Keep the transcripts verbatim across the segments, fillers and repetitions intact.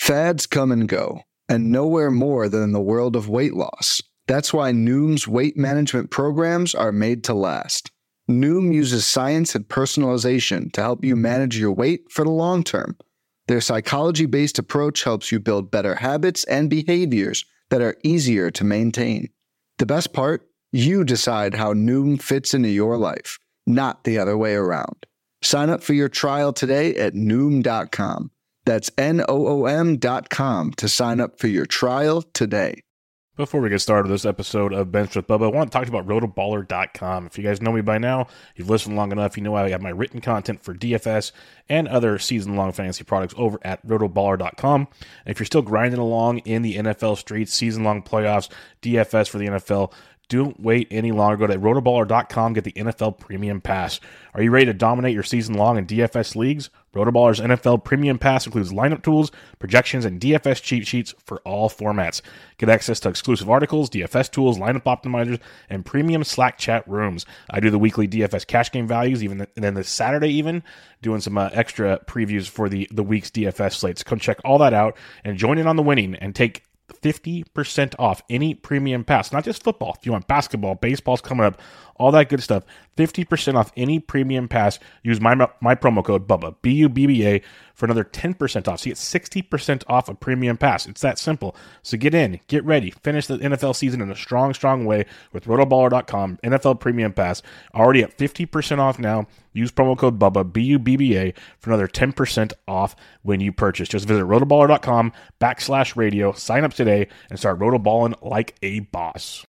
Fads come and go, and nowhere more than in the world of weight loss. That's why Noom's weight management programs are made to last. Noom uses science and personalization to help you manage your weight for the long term. Their psychology-based approach helps you build better habits and behaviors that are easier to maintain. The best part? You decide how Noom fits into your life, not the other way around. Sign up for your trial today at Noom dot com. That's N O O M dot com to sign up for your trial today. Before we get started with this episode of Bench with Bubba, I want to talk to you about rotoballer dot com. If you guys know me by now, you've listened long enough, you know I have my written content for D F S and other season-long fantasy products over at rotoballer dot com. And if you're still grinding along in the N F L streets, season-long playoffs, D F S for the N F L, don't wait any longer. Go to rotoballer dot com, get the N F L Premium Pass. Are you ready to dominate your season long in D F S leagues? Rotoballer's N F L Premium Pass includes lineup tools, projections, and D F S cheat sheets for all formats. Get access to exclusive articles, D F S tools, lineup optimizers, and premium Slack chat rooms. I do the weekly D F S cash game values, even and then this Saturday even, doing some uh, extra previews for the, the week's D F S slates. Come check all that out and join in on the winning and take fifty percent off any premium pass, not just football. If you want basketball, baseball's coming up, all that good stuff, fifty percent off any premium pass. Use my my promo code BUBBA, B U B B A, for another ten percent off. So you get sixty percent off a premium pass. It's that simple. So get in, get ready, finish the N F L season in a strong, strong way with rotoballer dot com, N F L Premium Pass, already at fifty percent off now. Use promo code BUBBA, B U B B A, for another ten percent off when you purchase. Just visit rotoballer dot com backslash radio, sign up today, and start rotoballing like a boss.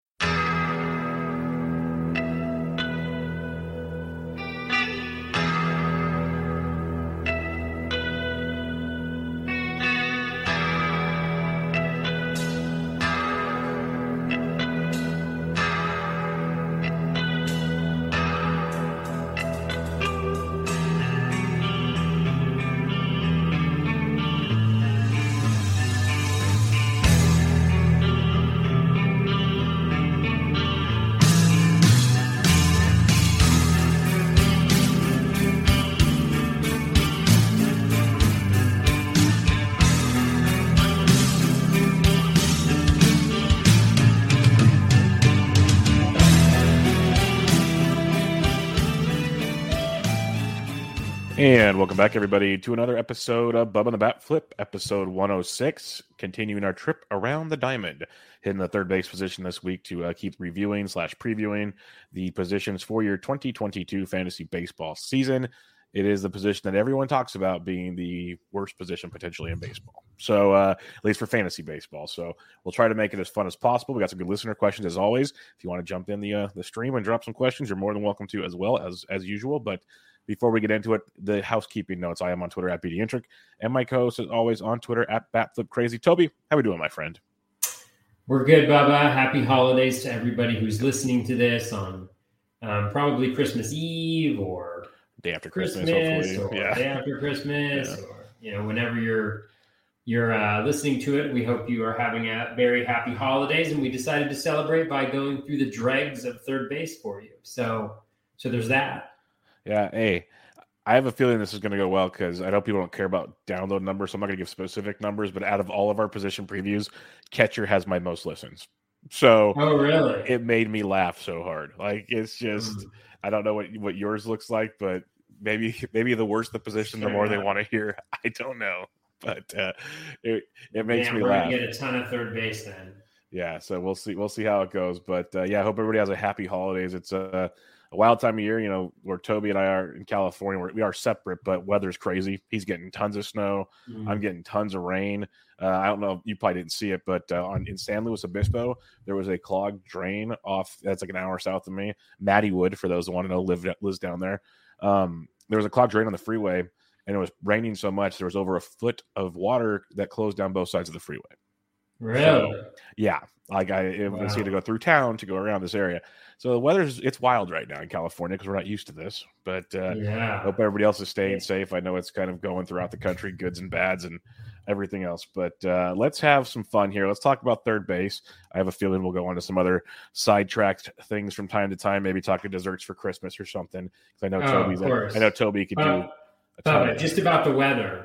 And welcome back, everybody, to another episode of Bubba the Bat Flip, episode one oh six, continuing our trip around the diamond, hitting the third base position this week to uh, keep reviewing slash previewing the positions for your twenty twenty-two fantasy baseball season. It is the position that everyone talks about being the worst position potentially in baseball. So, uh, at least for fantasy baseball. So we'll try to make it as fun as possible. We got some good listener questions as always. If you want to jump in the uh, the stream and drop some questions, you're more than welcome to as well as as usual. But before we get into it, the housekeeping notes. I am on Twitter at B D Intric, and my co-host is always on Twitter at BatFlipCrazy. Toby, how we doing, my friend? We're good, Bubba. Happy holidays to everybody who's listening to this on um, probably Christmas Eve or day after Christmas, Christmas hopefully. Or yeah. day after Christmas, yeah. Or you know, whenever you're you're uh, listening to it. We hope you are having a very happy holidays, and we decided to celebrate by going through the dregs of third base for you. So, so there's that. Yeah, hey, I have a feeling this is going to go well because I know people don't care about download numbers, so I'm not going to give specific numbers, but out of all of our position previews, catcher has my most listens. So oh, really? It made me laugh so hard. Like, it's just, mm. I don't know what, what yours looks like, but maybe maybe the worse the position, the more yeah. they want to hear. I don't know, but uh, it, it makes Man, me we're laugh. We're going to get a ton of third base then. Yeah, so we'll see. We'll see how it goes. But, uh, yeah, I hope everybody has a happy holidays. It's a... Uh, A wild time of year, you know, where Toby and I are in California. We're, we are separate, but weather's crazy. He's getting tons of snow. Mm. I'm getting tons of rain. Uh, I don't know. You probably didn't see it, but uh, on in San Luis Obispo, there was a clogged drain off. That's like an hour south of me. Matty Wood, for those who want to know, live, lives down there. Um, there was a clogged drain on the freeway, and it was raining so much there was over a foot of water that closed down both sides of the freeway. Really? So, yeah. Like I it wow. was here to go through town to go around this area. So the weather's it's wild right now in California because we're not used to this. But uh, yeah. I hope everybody else is staying safe. I know it's kind of going throughout the country, goods and bads and everything else. But uh, let's have some fun here. Let's talk about third base. I have a feeling we'll go on to some other sidetracked things from time to time. Maybe talking desserts for Christmas or something. Because I know oh, Toby's. I know Toby could uh, do. A ton uh, just about the weather.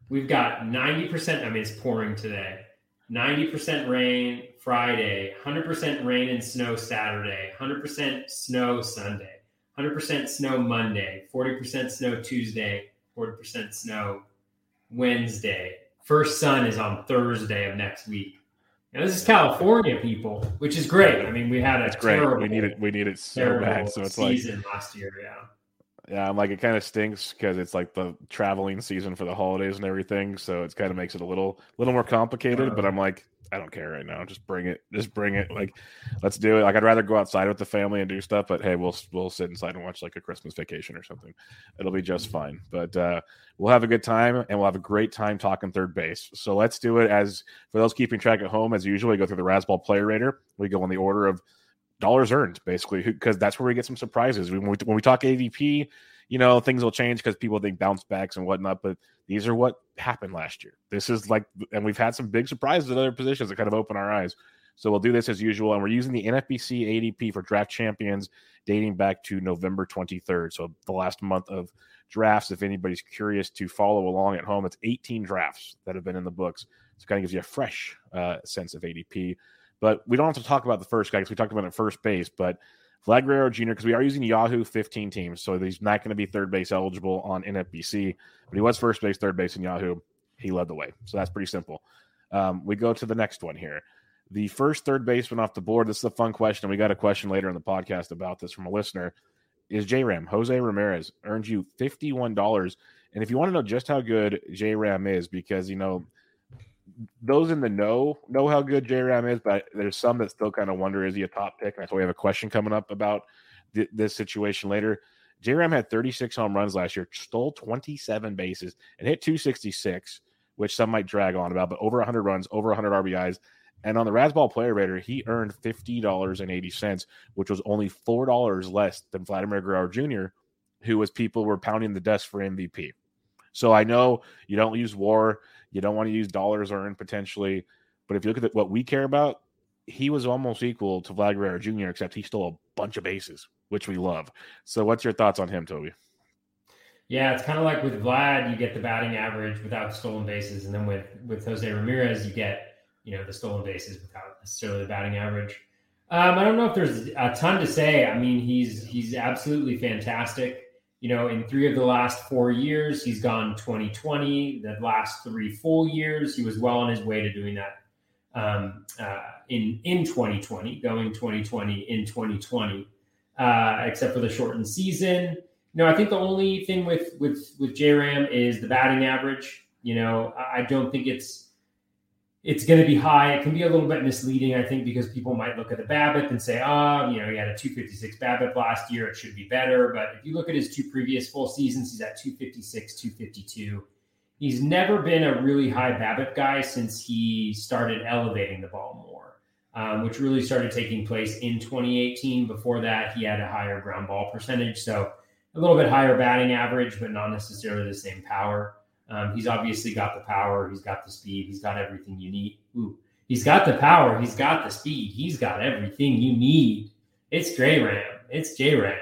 we've got ninety percent. I mean, it's pouring today. ninety percent rain Friday, one hundred percent rain and snow Saturday, one hundred percent snow Sunday, one hundred percent snow Monday, forty percent snow Tuesday, forty percent snow Wednesday. First sun is on Thursday of next week. Now, this is California, people, which is great. I mean, we had a It's great. terrible, We need it. We need it so bad. So it's season like last year, yeah. Yeah, I'm like, it kind of stinks because it's like the traveling season for the holidays and everything. So it kind of makes it a little, little more complicated. But I'm like, I don't care right now. Just bring it. Just bring it. Like, let's do it. Like, I'd rather go outside with the family and do stuff. But hey, we'll we'll sit inside and watch like a Christmas Vacation or something. It'll be just fine. But uh, we'll have a good time, and we'll have a great time talking third base. So let's do it. As for those keeping track at home, as usual, we go through the Razzball Player Rater. We go in the order of dollars earned, basically, because that's where we get some surprises. When we, when we talk A D P, you know, things will change because people think bounce backs and whatnot, but these are what happened last year. This is like, and we've had some big surprises at other positions that kind of open our eyes. So we'll do this as usual, and we're using the N F B C A D P for draft champions dating back to November twenty-third. So the last month of drafts, if anybody's curious to follow along at home, it's eighteen drafts that have been in the books. So it kind of gives you a fresh uh, sense of A D P. But we don't have to talk about the first guy because we talked about it at first base, but Vlad Guerrero Junior, because we are using Yahoo fifteen teams, so he's not going to be third base eligible on N F B C, but he was first base, third base in Yahoo. He led the way, so that's pretty simple. Um, we go to the next one here. The first third baseman off the board, this is a fun question. We got a question later in the podcast about this from a listener, is J-Ram. Jose Ramirez earns you fifty-one dollars, and if you want to know just how good J-Ram is, because, you know, those in the know know how good J-Ram is, but there's some that still kind of wonder, is he a top pick? And that's why we have a question coming up about th- this situation later. J-Ram had thirty-six home runs last year, stole twenty-seven bases, and hit two sixty-six, which some might drag on about, but over one hundred runs, over one hundred R B Is. And on the Razzball Player Rater, he earned fifty dollars and eighty cents, which was only four dollars less than Vladimir Guerrero Junior, who was people were pounding the desk for M V P. So I know you don't use WAR, you don't want to use dollars earned potentially, but if you look at what we care about, he was almost equal to Vlad Guerrero Junior, except he stole a bunch of bases, which we love. So what's your thoughts on him, Toby? Yeah, it's kind of like with Vlad, you get the batting average without stolen bases, and then with, with Jose Ramirez, you get, you know, the stolen bases without necessarily the batting average. Um, I don't know if there's a ton to say. I mean, he's he's absolutely fantastic. You know, in three of the last four years, he's gone twenty twenty. The last three full years, he was well on his way to doing that um, uh, in in twenty twenty, going twenty twenty in twenty twenty, uh, except for the shortened season. You know, I think the only thing with with with J-Ram is the batting average. You know, I don't think it's it's going to be high. It can be a little bit misleading, I think, because people might look at the BABIP and say, oh, you know, he had a two fifty-six BABIP last year. It should be better. But if you look at his two previous full seasons, he's at two fifty-six, two fifty-two. He's never been a really high BABIP guy since he started elevating the ball more, um, which really started taking place in twenty eighteen. Before that, he had a higher ground ball percentage. So a little bit higher batting average, but not necessarily the same power. Um, he's obviously got the power. He's got the speed. He's got everything you need. Ooh, he's got the power. He's got the speed. He's got everything you need. It's J-Ram. It's J-Ram.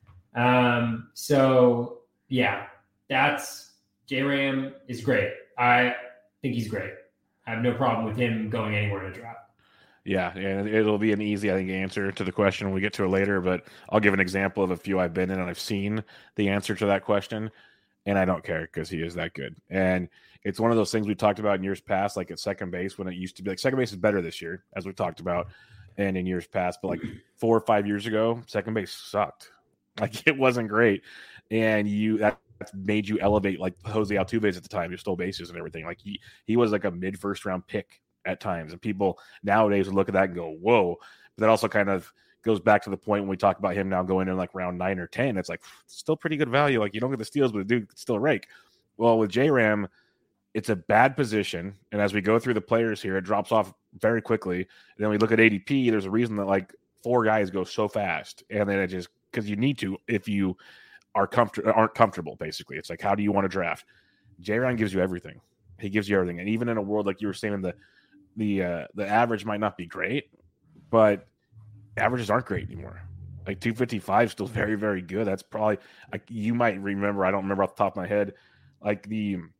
Um, so, yeah, that's J-Ram is great. I think he's great. I have no problem with him going anywhere in a draft. Yeah, and it'll be an easy, I think, answer to the question when we get to it later, but I'll give an example of a few I've been in and I've seen the answer to that question. And I don't care because he is that good. And it's one of those things we talked about in years past, like at second base, when it used to be like second base is better this year, as we talked about, and in years past. But like four or five years ago, second base sucked. Like it wasn't great. And you that made you elevate like Jose Altuve at the time, who stole bases and everything. Like he he was like a mid first round pick at times. And people nowadays would look at that and go, whoa. But that also kind of goes back to the point when we talk about him now going in like round nine or ten. It's like still pretty good value. Like you don't get the steals, but the dude still rake. Well, with J-Ram, it's a bad position. And as we go through the players here, it drops off very quickly. And then we look at A D P. There's a reason that like four guys go so fast. And then it just because you need to if you are comfortable aren't comfortable, basically. It's like, how do you want to draft? J-Ram gives you everything. He gives you everything. And even in a world like you were saying, the the uh, the average might not be great, but averages aren't great anymore. Like two fifty-five is still very, very good. That's probably like you might remember. I don't remember off the top of my head. Like the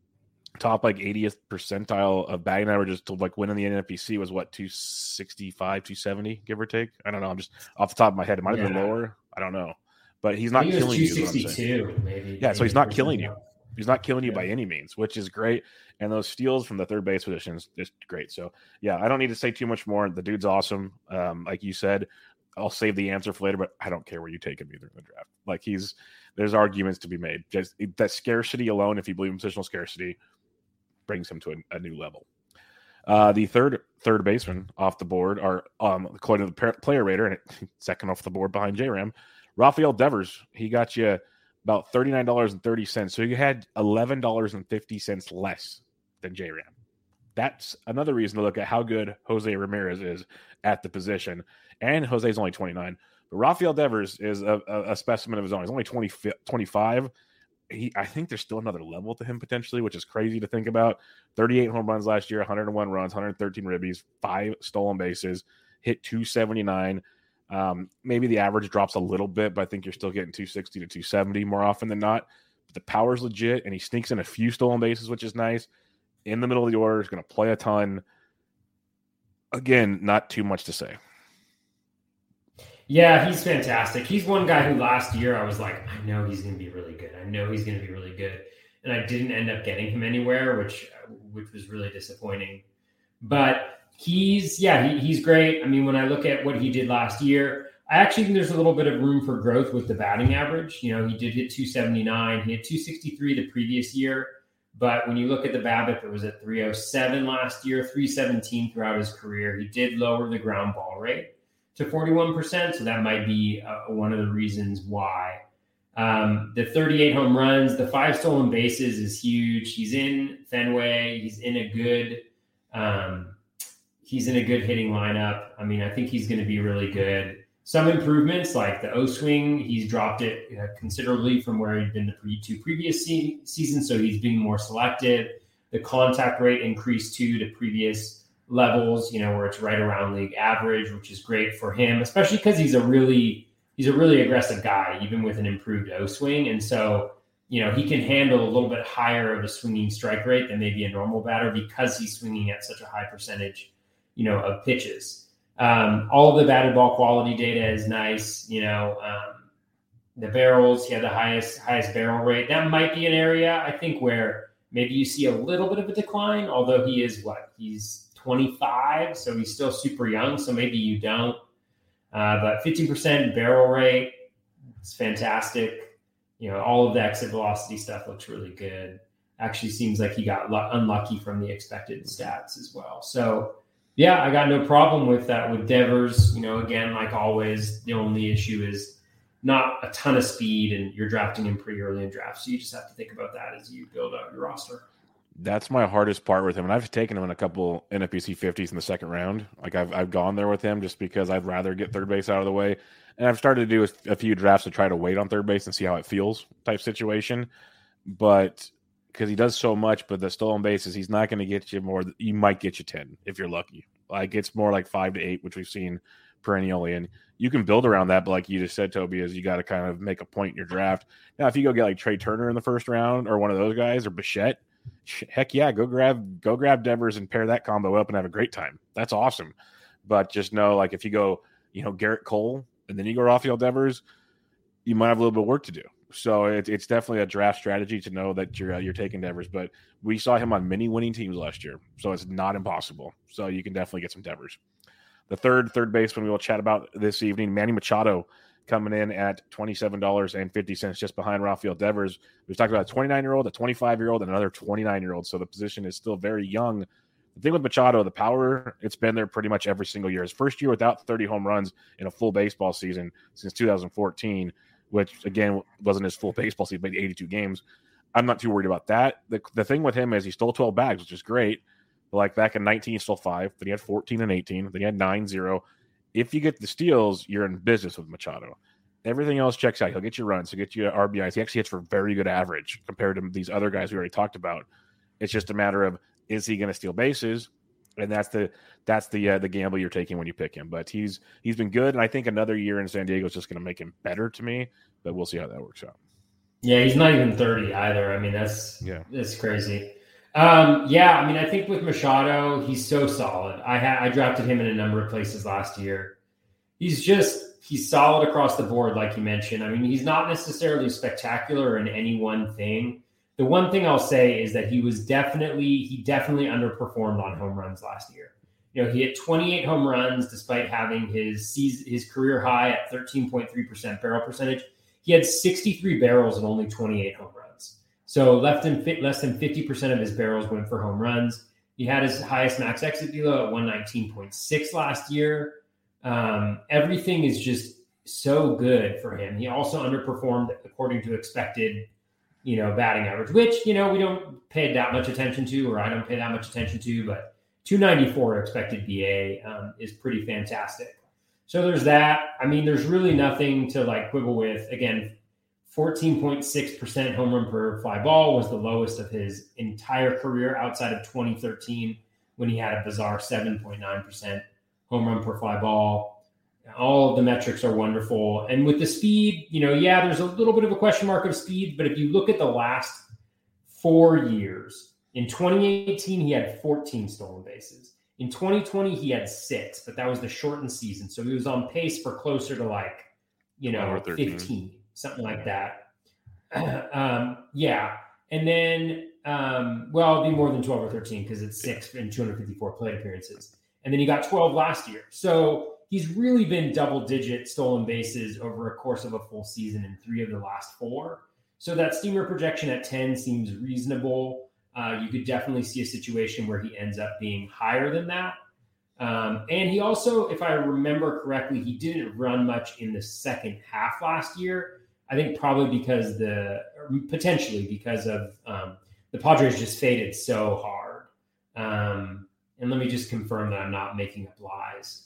top like eightieth percentile of batting averages to like winning the N F B C was what, two sixty-five, two seventy, give or take. I don't know. I'm just off the top of my head. It might have yeah. been lower. I don't know. But he's not killing you. two sixty-two, maybe. Yeah, so he's not killing you. He's not killing you yeah. by any means, which is great. And those steals from the third base position is just great. So, yeah, I don't need to say too much more. The dude's awesome. Um, like you said, I'll save the answer for later, but I don't care where you take him either in the draft. Like he's there's arguments to be made. Just that scarcity alone, if you believe in positional scarcity, brings him to a, a new level. Uh, the third third baseman off the board are, um, according to the player rater, and second off the board behind J-Ram, Rafael Devers. He got you about thirty-nine dollars and thirty cents. So you had eleven dollars and fifty cents less than J-Ram. That's another reason to look at how good Jose Ramirez is at the position. And Jose's only twenty-nine. But Rafael Devers is a, a, a specimen of his own. He's only twenty, twenty-five. He, I think there's still another level to him potentially, which is crazy to think about. thirty-eight home runs last year, one hundred one runs, one hundred thirteen ribbies, five stolen bases, hit two seventy-nine. Um, maybe the average drops a little bit, but I think you're still getting two sixty to two seventy more often than not. But the power's legit, and he sneaks in a few stolen bases, which is nice. In the middle of the order, he's going to play a ton. Again, not too much to say. Yeah, he's fantastic. He's one guy who last year I was like, I know he's going to be really good. I know he's going to be really good. And I didn't end up getting him anywhere, which which was really disappointing. But he's, yeah, he, he's great. I mean, when I look at what he did last year, I actually think there's a little bit of room for growth with the batting average. You know, he did hit two seventy-nine. He had two sixty-three the previous year. But when you look at the BABIP, it was at three oh seven last year, three seventeen throughout his career. He did lower the ground ball rate to forty-one percent. So that might be uh, one of the reasons why. Um, the thirty-eight home runs, the five stolen bases is huge. He's in Fenway. He's in a good, um, he's in a good hitting lineup. I mean, I think he's going to be really good. Some improvements like the O swing, he's dropped it uh, considerably from where he'd been the pre- two previous se- seasons. So he's being more selective. The contact rate increased too to previous levels, you know, where it's right around league average, which is great for him, especially because he's a really, he's a really aggressive guy, even with an improved O swing. And so, you know, he can handle a little bit higher of a swinging strike rate than maybe a normal batter because he's swinging at such a high percentage, you know, of pitches. Um, all of the batted ball quality data is nice. You know, um, the barrels, he had the highest, highest barrel rate. That might be an area I think where maybe you see a little bit of a decline, although he is what he's twenty-five, so he's still super young, so maybe you don't. Uh, but fifteen percent barrel rate, it's fantastic. You know, all of the exit velocity stuff looks really good. Actually seems like he got l- unlucky from the expected stats as well. So, yeah, I got no problem with that with Devers. You know, again, like always, the only issue is not a ton of speed, and you're drafting him pretty early in drafts. So you just have to think about that as you build out your roster. That's my hardest part with him. And I've taken him in a couple N F B C fifties in the second round. Like I've I've gone there with him just because I'd rather get third base out of the way. And I've started to do a, a few drafts to try to wait on third base and see how it feels type situation. But because he does so much, but the stolen bases, he's not going to get you more. You might get you ten if you're lucky. Like it's more like five to eight, which we've seen perennially. And you can build around that. But like you just said, Toby, is you got to kind of make a point in your draft. Now, if you go get like Trey Turner in the first round or one of those guys or Bichette, heck yeah, go grab go grab Devers and pair that combo up and have a great time. That's awesome. But just know, like if you go, you know, Garrett Cole and then you go Rafael Devers, you might have a little bit of work to do. So it, it's definitely a draft strategy to know that you're uh, you're taking Devers. But we saw him on many winning teams last year, so it's not impossible. So you can definitely get some Devers. The third third baseman we will chat about this evening, Manny Machado, coming in at twenty-seven dollars and fifty cents, just behind Rafael Devers. We've talked about a twenty-nine-year-old, a twenty-five-year-old, and another twenty-nine-year-old. So the position is still very young. The thing with Machado, the power, it's been there pretty much every single year. His first year without thirty home runs in a full baseball season since two thousand fourteen, which, again, wasn't his full baseball season, he played eighty-two games. I'm not too worried about that. The, the thing with him is he stole twelve bags, which is great. Like back in nineteen, he stole five. Then he had fourteen and eighteen. Then he had nine zero. If you get the steals, you're in business with Machado. Everything else checks out. He'll get you runs. He'll get you R B Is. He actually hits for very good average compared to these other guys we already talked about. It's just a matter of, is he going to steal bases? And that's the that's the uh, the gamble you're taking when you pick him. But he's he's been good, and I think another year in San Diego is just going to make him better to me. But we'll see how that works out. Yeah, he's not even thirty either. I mean, that's yeah, that's crazy. Um, yeah, I mean, I think with Machado, he's so solid. I had I drafted him in a number of places last year. He's just he's solid across the board, like you mentioned. I mean, he's not necessarily spectacular in any one thing. The one thing I'll say is that he was definitely he definitely underperformed on home runs last year. You know, he hit twenty-eight home runs despite having his season, his career high at thirteen point three percent barrel percentage. He had sixty-three barrels and only twenty-eight home runs. So less than less than fifty percent of his barrels went for home runs. He had his highest max exit velo at one nineteen point six last year. Um, everything is just so good for him. He also underperformed according to expected, you know, batting average, which, you know, we don't pay that much attention to, or I don't pay that much attention to, but two ninety-four expected B A um, is pretty fantastic. So there's that. I mean, there's really nothing to like quibble with. Again, fourteen point six percent home run per fly ball was the lowest of his entire career outside of twenty thirteen when he had a bizarre seven point nine percent home run per fly ball. All of the metrics are wonderful. And with the speed, you know, yeah, there's a little bit of a question mark of speed, but if you look at the last four years, in twenty eighteen, he had fourteen stolen bases. In twenty twenty, he had six, but that was the shortened season. So he was on pace for closer to like, you know, fifteen, something like that. um, yeah. And then, um, well, it'd be more than twelve or thirteen because it's six and two hundred fifty-four plate appearances. And then he got twelve last year. So he's really been double-digit stolen bases over a course of a full season in three of the last four. So that Steamer projection at ten seems reasonable. Uh, you could definitely see a situation where he ends up being higher than that. Um, and he also, if I remember correctly, he didn't run much in the second half last year. I think probably because the, or potentially because of um, the Padres just faded so hard. Um, and let me just confirm that I'm not making up lies.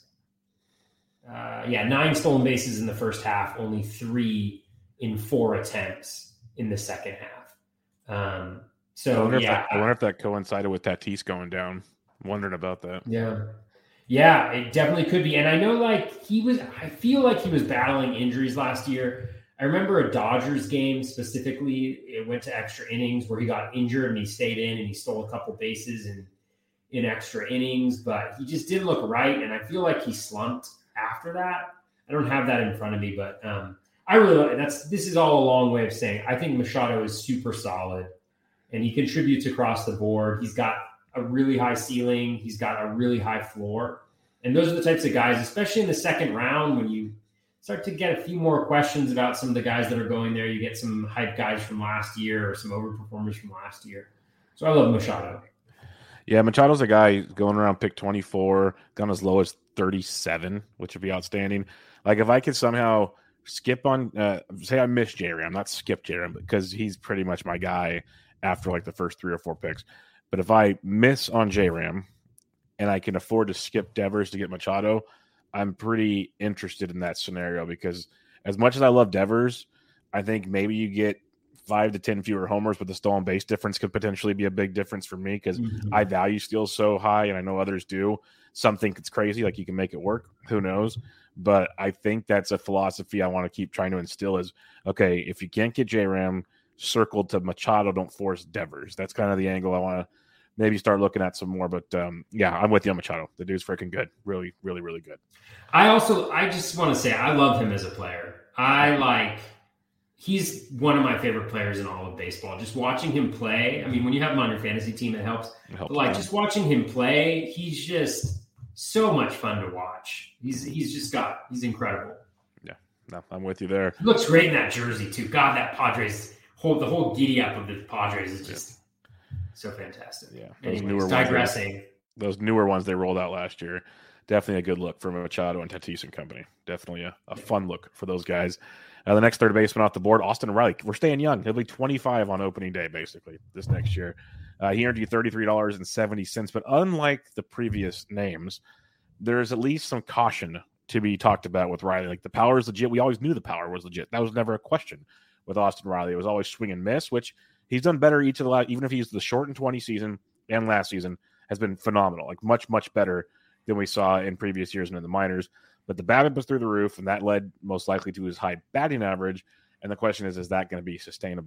Uh, yeah, nine stolen bases in the first half, only three in four attempts in the second half. Um, so, I wonder, yeah. if that, I wonder if that coincided with Tatis going down. I'm wondering about that. Yeah. Yeah, it definitely could be. And I know, like, he was, I feel like he was battling injuries last year. I remember a Dodgers game specifically. It went to extra innings where he got injured and he stayed in and he stole a couple bases in, in extra innings, but he just didn't look right. And I feel like he slumped after that. I don't have that in front of me, but um, I really, that's, this is all a long way of saying, I think Machado is super solid and he contributes across the board. He's got a really high ceiling. He's got a really high floor. And those are the types of guys, especially in the second round, when you start to get a few more questions about some of the guys that are going there. You get some hype guys from last year or some overperformers from last year. So I love Machado. Yeah, Machado's a guy going around pick twenty-four, gone as low as thirty-seven, which would be outstanding. Like if I could somehow skip on, uh, say I miss J-Ram, not skip J-Ram because he's pretty much my guy after like the first three or four picks. But if I miss on J-Ram and I can afford to skip Devers to get Machado, I'm pretty interested in that scenario because as much as I love Devers, I think maybe you get five to ten fewer homers, but the stolen base difference could potentially be a big difference for me because mm-hmm. I value steals so high, and I know others do. Some think it's crazy, like you can make it work. Who knows? But I think that's a philosophy I want to keep trying to instill is, okay, if you can't get J-Ram, circle to Machado, don't force Devers. That's kind of the angle I want to maybe start looking at some more. But, um, yeah, I'm with you on Machado. The dude's freaking good. Really, really, really good. I also – I just want to say I love him as a player. I like – he's one of my favorite players in all of baseball. Just watching him play. I mean, when you have him on your fantasy team, it helps. It helps but like just watching him play, he's just so much fun to watch. He's he's just got he's incredible. Yeah, no, I'm with you there. He looks great in that jersey too. God, that Padres whole the whole giddy up of the Padres is just yeah. so fantastic. Yeah, those Anyways, newer digressing. Ones, those newer ones they rolled out last year. Definitely a good look for Machado and Tatis and company. Definitely a, a fun look for those guys. Uh, the next third baseman off the board, Austin Riley. We're staying young. He'll be twenty-five on opening day, basically, this next year. Uh, he earned you thirty-three dollars and seventy cents. But unlike the previous names, there's at least some caution to be talked about with Riley. Like the power is legit. We always knew the power was legit. That was never a question with Austin Riley. It was always swing and miss, which he's done better each of the last, even if he's the short and twenty season and last season has been phenomenal. Like much, much better than we saw in previous years and in the minors. But the BABIP was through the roof, and that led most likely to his high batting average. And the question is, is that going to be sustainable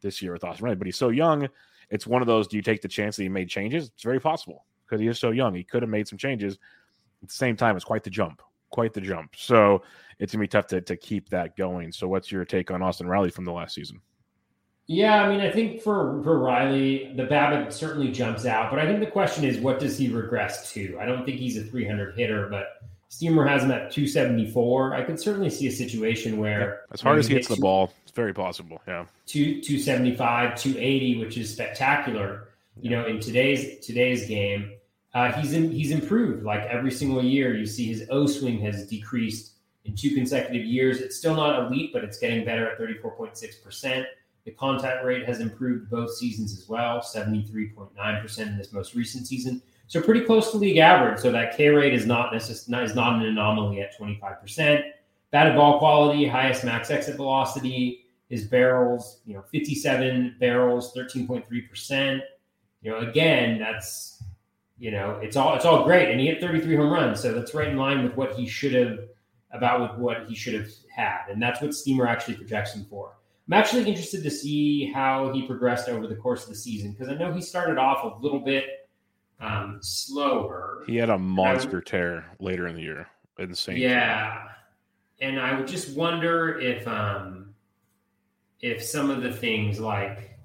this year with Austin Riley, but he's so young. It's one of those, do you take the chance that he made changes? It's very possible because he is so young. He could have made some changes. At the same time, it's quite the jump, quite the jump. So it's going to be tough to, to keep that going. So what's your take on Austin Riley from the last season? Yeah, I mean, I think for, for Riley, the BABIP certainly jumps out. But I think the question is, what does he regress to? I don't think he's a three hundred hitter, but Steamer has him at two seventy-four. I could certainly see a situation where yeah, as hard as he hits two, the ball, it's very possible. Yeah, two two seventy five, two eighty, which is spectacular. You know, in today's today's game, uh, he's in, he's improved. Like every single year, you see his O swing has decreased in two consecutive years. It's still not elite, but it's getting better at thirty four point six percent. The contact rate has improved both seasons as well, seventy-three point nine percent in this most recent season. So pretty close to league average. So that K rate is not necess- is not an anomaly at twenty-five percent. Batted ball quality, highest max exit velocity, his barrels, you know, fifty-seven barrels, thirteen point three percent. You know, again, that's, you know, it's all it's all great. And he hit thirty-three home runs. So that's right in line with what he should have, about with what he should have had. And that's what Steamer actually projects him for. I'm actually interested to see how he progressed over the course of the season, because I know he started off a little bit um, slower. He had a monster would, tear later in the year. Insane. Yeah. And I would just wonder if um, if some of the things like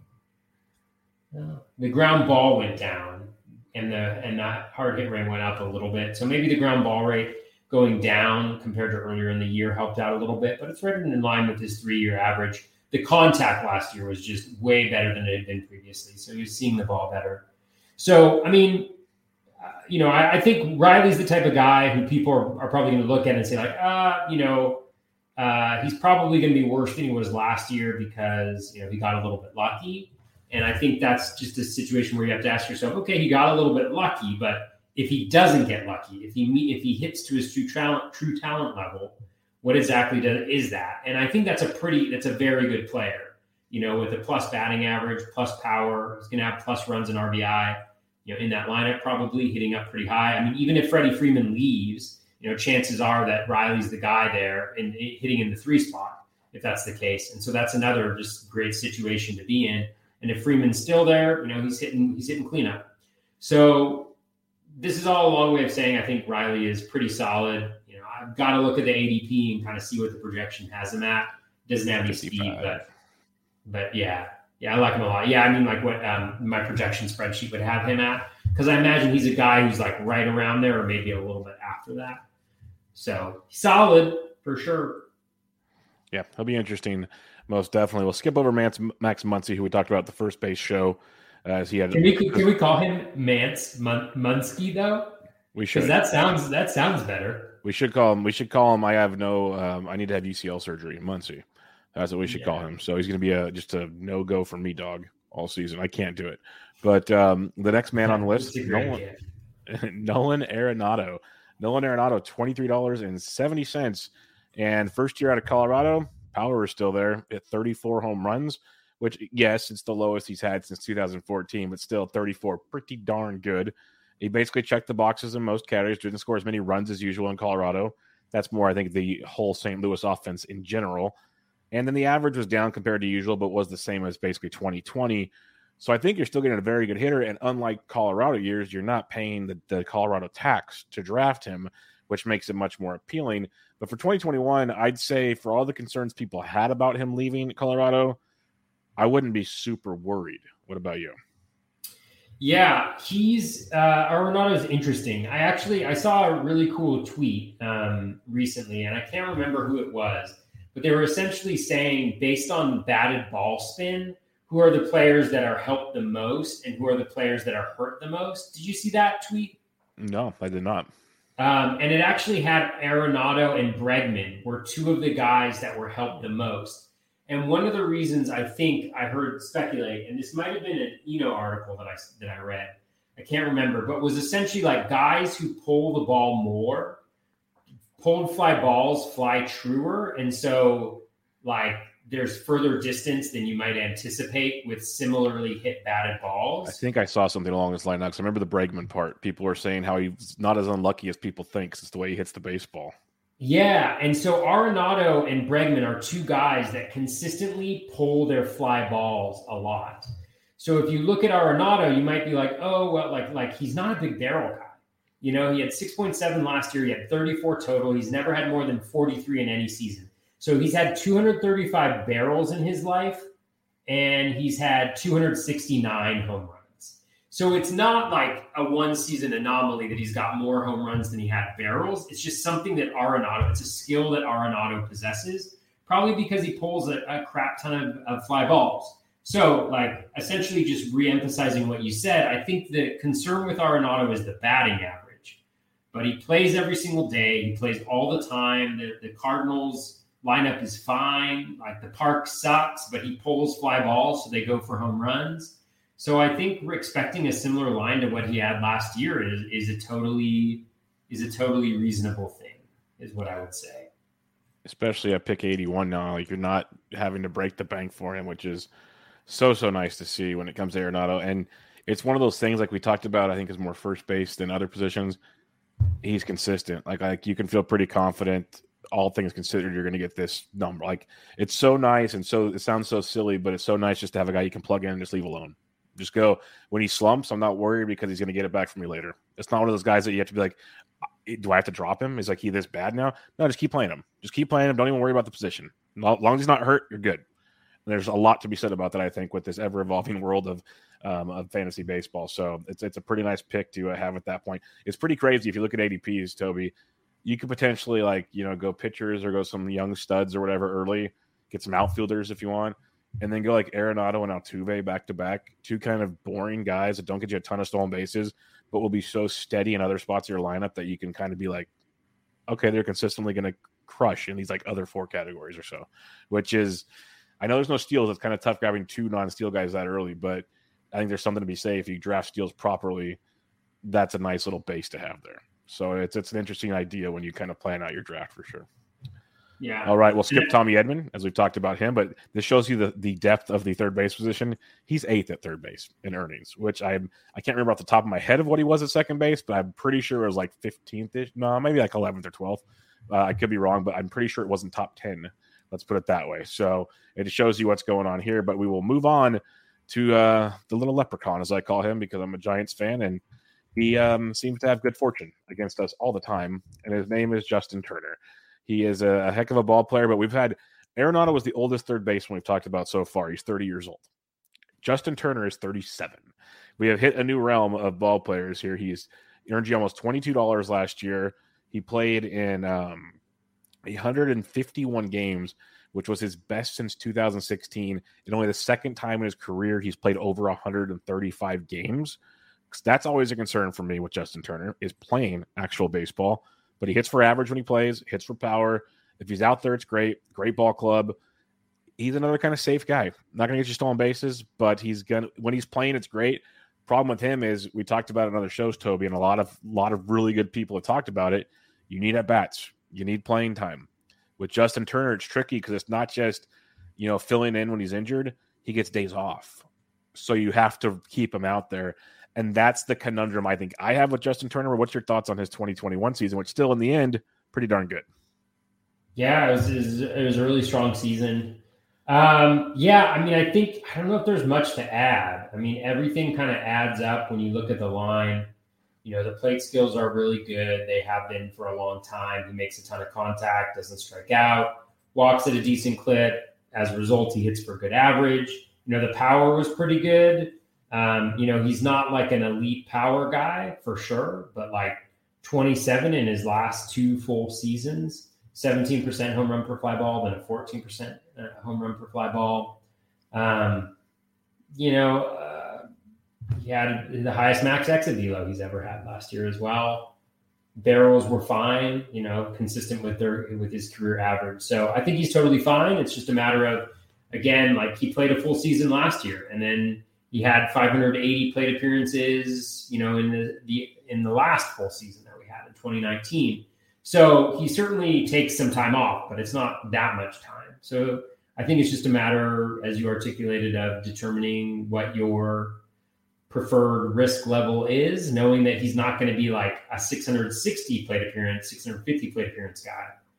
uh, the ground ball went down and the and that hard hit rate went up a little bit. So maybe the ground ball rate going down compared to earlier in the year helped out a little bit, but it's right in line with his three-year average. The contact last year was just way better than it had been previously. So he was seeing the ball better. So, I mean, uh, you know, I, I think Riley's the type of guy who people are, are probably going to look at and say like, ah, uh, you know, uh, he's probably going to be worse than he was last year because, you know, he got a little bit lucky. And I think that's just a situation where you have to ask yourself, okay, he got a little bit lucky, but if he doesn't get lucky, if he if he hits to his true talent, true talent level, what exactly does, is that? And I think that's a pretty, that's a very good player, you know, with a plus batting average, plus power. He's going to have plus runs and R B I, you know, in that lineup, probably hitting up pretty high. I mean, even if Freddie Freeman leaves, you know, chances are that Riley's the guy there and hitting in the three spot, if that's the case. And so that's another just great situation to be in. And if Freeman's still there, you know, he's hitting, he's hitting cleanup. So this is all a long way of saying I think Riley is pretty solid. You know, I've got to look at the A D P and kind of see what the projection has him at. Doesn't have any speed, but but yeah, yeah, I like him a lot. Yeah, I mean, like what um, my projection spreadsheet would have him at, because I imagine he's a guy who's like right around there, or maybe a little bit after that. So solid for sure. Yeah, he'll be interesting, most definitely. We'll skip over Max, Max Muncy, who we talked about at the first base show. Uh, as he had, can we can we call him Mance Mun- Munsky though? We should. That sounds that sounds better. We should call him. We should call him. I have no. Um, I need to have U C L surgery. Muncy. That's what we should yeah. call him. So he's going to be a just a no go for me, dog, all season. I can't do it. But um, the next man yeah, on the list, Nolan, Nolan Arenado. Nolan Arenado, twenty three dollars and seventy cents, and first year out of Colorado, power is still there at thirty four home runs. Which, yes, it's the lowest he's had since two thousand fourteen, but still thirty-four, pretty darn good. He basically checked the boxes in most categories, didn't score as many runs as usual in Colorado. That's more, I think, the whole Saint Louis offense in general. And then the average was down compared to usual, but was the same as basically twenty twenty. So I think you're still getting a very good hitter. And unlike Colorado years, you're not paying the, the Colorado tax to draft him, which makes it much more appealing. But for twenty twenty-one, I'd say for all the concerns people had about him leaving Colorado, I wouldn't be super worried. What about you? Yeah, he's uh, Arenado is interesting. I actually I saw a really cool tweet um, recently, and I can't remember who it was, but they were essentially saying, based on batted ball spin, who are the players that are helped the most and who are the players that are hurt the most. Did you see that tweet? No, I did not. Um, and it actually had Arenado and Bregman were two of the guys that were helped the most. And one of the reasons I think I heard speculate, and this might have been an Eno article that I that I read, I can't remember, but was essentially like guys who pull the ball more, pulled fly balls fly truer, and so like there's further distance than you might anticipate with similarly hit batted balls. I think I saw something along this line. Because I remember the Bregman part. People were saying how he's not as unlucky as people think, 'cause it's the way he hits the baseball. Yeah, and so Arenado and Bregman are two guys that consistently pull their fly balls a lot. So if you look at Arenado, you might be like, oh, well, like, like he's not a big barrel guy. You know, he had six point seven last year. He had thirty-four total. He's never had more than forty-three in any season. So he's had two hundred thirty-five barrels in his life, and he's had two hundred sixty-nine home runs. So it's not like a one-season anomaly that he's got more home runs than he had barrels. It's just something that Arenado, it's a skill that Arenado possesses, probably because he pulls a, a crap ton of, of fly balls. So, like, essentially just re-emphasizing what you said, I think the concern with Arenado is the batting average. But he plays every single day. He plays all the time. The, the Cardinals lineup is fine. Like, the park sucks, but he pulls fly balls, so they go for home runs. So I think we're expecting a similar line to what he had last year is, is a totally is a totally reasonable thing, is what I would say. Especially at pick eighty-one now, like you're not having to break the bank for him, which is so, so nice to see when it comes to Arenado. And it's one of those things like we talked about, I think is more first base than other positions. He's consistent. Like, like you can feel pretty confident, all things considered, you're going to get this number. Like, it's so nice. And so it sounds so silly, but it's so nice just to have a guy you can plug in and just leave alone. Just go when he slumps. I'm not worried because he's going to get it back from me later. It's not one of those guys that you have to be like, do I have to drop him? Is like he this bad now? No, just keep playing him. Just keep playing him. Don't even worry about the position. As long as he's not hurt, you're good. And there's a lot to be said about that, I think, with this ever evolving world of um, of fantasy baseball. So it's it's a pretty nice pick to uh, have at that point. It's pretty crazy if you look at A D Ps, Toby. You could potentially like you know go pitchers or go some young studs or whatever early. Get some outfielders if you want. And then go like Arenado and Altuve back to back, two kind of boring guys that don't get you a ton of stolen bases, but will be so steady in other spots of your lineup that you can kind of be like, okay, they're consistently going to crush in these like other four categories or so, which is, I know there's no steals. It's kind of tough grabbing two non-steal guys that early, but I think there's something to be said. If you draft steals properly, that's a nice little base to have there. So it's it's an interesting idea when you kind of plan out your draft for sure. Yeah. All right, we'll skip Tommy Edman as we've talked about him, but this shows you the, the depth of the third base position. He's eighth at third base in earnings, which I'm I can't remember off the top of my head of what he was at second base, but I'm pretty sure it was like fifteenth-ish. No, maybe like eleventh or twelfth. Uh, I could be wrong, but I'm pretty sure it wasn't top ten. Let's put it that way. So it shows you what's going on here, but we will move on to uh, the little leprechaun, as I call him, because I'm a Giants fan, and he um, seems to have good fortune against us all the time, and his name is Justin Turner. He is a heck of a ball player, but we've had Arenado was the oldest third baseman we've talked about so far. He's thirty years old. Justin Turner is thirty-seven. We have hit a new realm of ball players here. He's earned you almost twenty-two dollars last year. He played in um, one hundred fifty-one games, which was his best since two thousand sixteen. And only the second time in his career he's played over one hundred thirty-five games. That's always a concern for me with Justin Turner, is playing actual baseball. But he hits for average when he plays, hits for power. If he's out there, it's great. Great ball club. He's another kind of safe guy. Not going to get you stolen bases, but he's gonna when he's playing, it's great. Problem with him is we talked about it in other shows, Toby, and a lot of lot of really good people have talked about it. You need at bats. You need playing time. With Justin Turner, it's tricky because it's not just you know filling in when he's injured. He gets days off, so you have to keep him out there. And that's the conundrum I think I have with Justin Turner. What's your thoughts on his twenty twenty-one season, which still in the end, pretty darn good? Yeah, it was, it was, it was a really strong season. Um, yeah, I mean, I think, I don't know if there's much to add. I mean, everything kind of adds up when you look at the line. You know, the plate skills are really good. They have been for a long time. He makes a ton of contact, doesn't strike out, walks at a decent clip. As a result, he hits for a good average. You know, the power was pretty good. Um, you know, he's not like an elite power guy for sure, but like twenty-seven in his last two full seasons, seventeen percent home run per fly ball, then a fourteen percent home run per fly ball. Um, you know, uh, he had the highest max exit velo he's ever had last year as well. Barrels were fine, you know, consistent with their, with his career average. So I think he's totally fine. It's just a matter of, again, like he played a full season last year and then he had five hundred eighty plate appearances, you know, in the, the in the last full season that we had in twenty nineteen. So he certainly takes some time off, but it's not that much time. So I think it's just a matter, as you articulated, of determining what your preferred risk level is, knowing that he's not going to be like a six hundred sixty plate appearance, six hundred fifty plate appearance guy.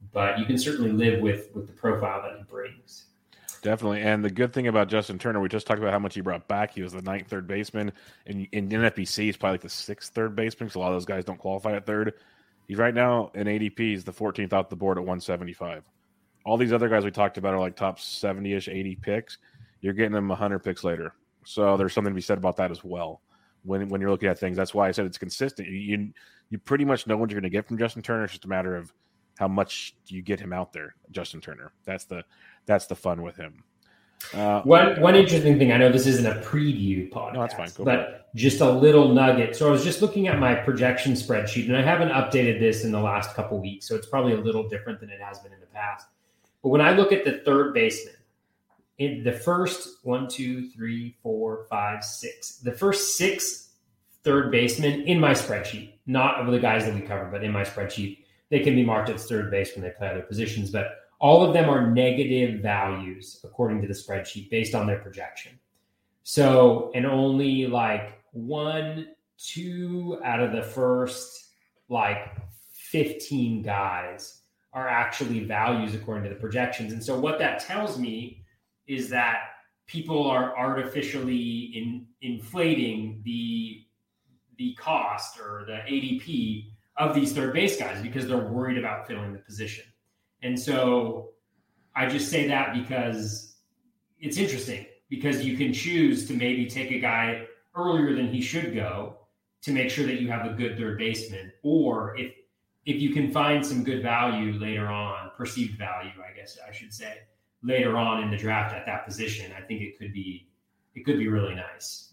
but you can certainly live with with the profile that he brings. Definitely. And the good thing about Justin Turner, we just talked about how much he brought back. He was the ninth third baseman. And in N F B C, he's probably like the sixth third baseman because a lot of those guys don't qualify at third. He's right now in A D P, he's the fourteenth off the board at one seventy-five. All these other guys we talked about are like top seventy-ish, eighty picks. You're getting them one hundred picks later. So there's something to be said about that as well when when you're looking at things. That's why I said it's consistent. You you, you pretty much know what you're going to get from Justin Turner. It's just a matter of how much you get him out there, Justin Turner. That's the that's the fun with him. Uh, one one interesting thing, I know this isn't a preview podcast, no, that's fine. Go but just a little nugget. So I was just looking at my projection spreadsheet, and I haven't updated this in the last couple of weeks, so it's probably a little different than it has been in the past. But when I look at the third baseman, in the first one, two, three, four, five, six, the first six third basemen in my spreadsheet, not of the guys that we cover, but in my spreadsheet, they can be marked as third base when they play other positions, but all of them are negative values according to the spreadsheet based on their projection. So, and only like one, two out of the first like fifteen guys are actually values according to the projections. And so what that tells me is that people are artificially in, inflating the, the cost or the A D P of these third base guys because they're worried about filling the position. And so I just say that because it's interesting, because you can choose to maybe take a guy earlier than he should go to make sure that you have a good third baseman. Or if if you can find some good value later on, perceived value, I guess I should say, later on in the draft at that position, I think it could be it could be really nice.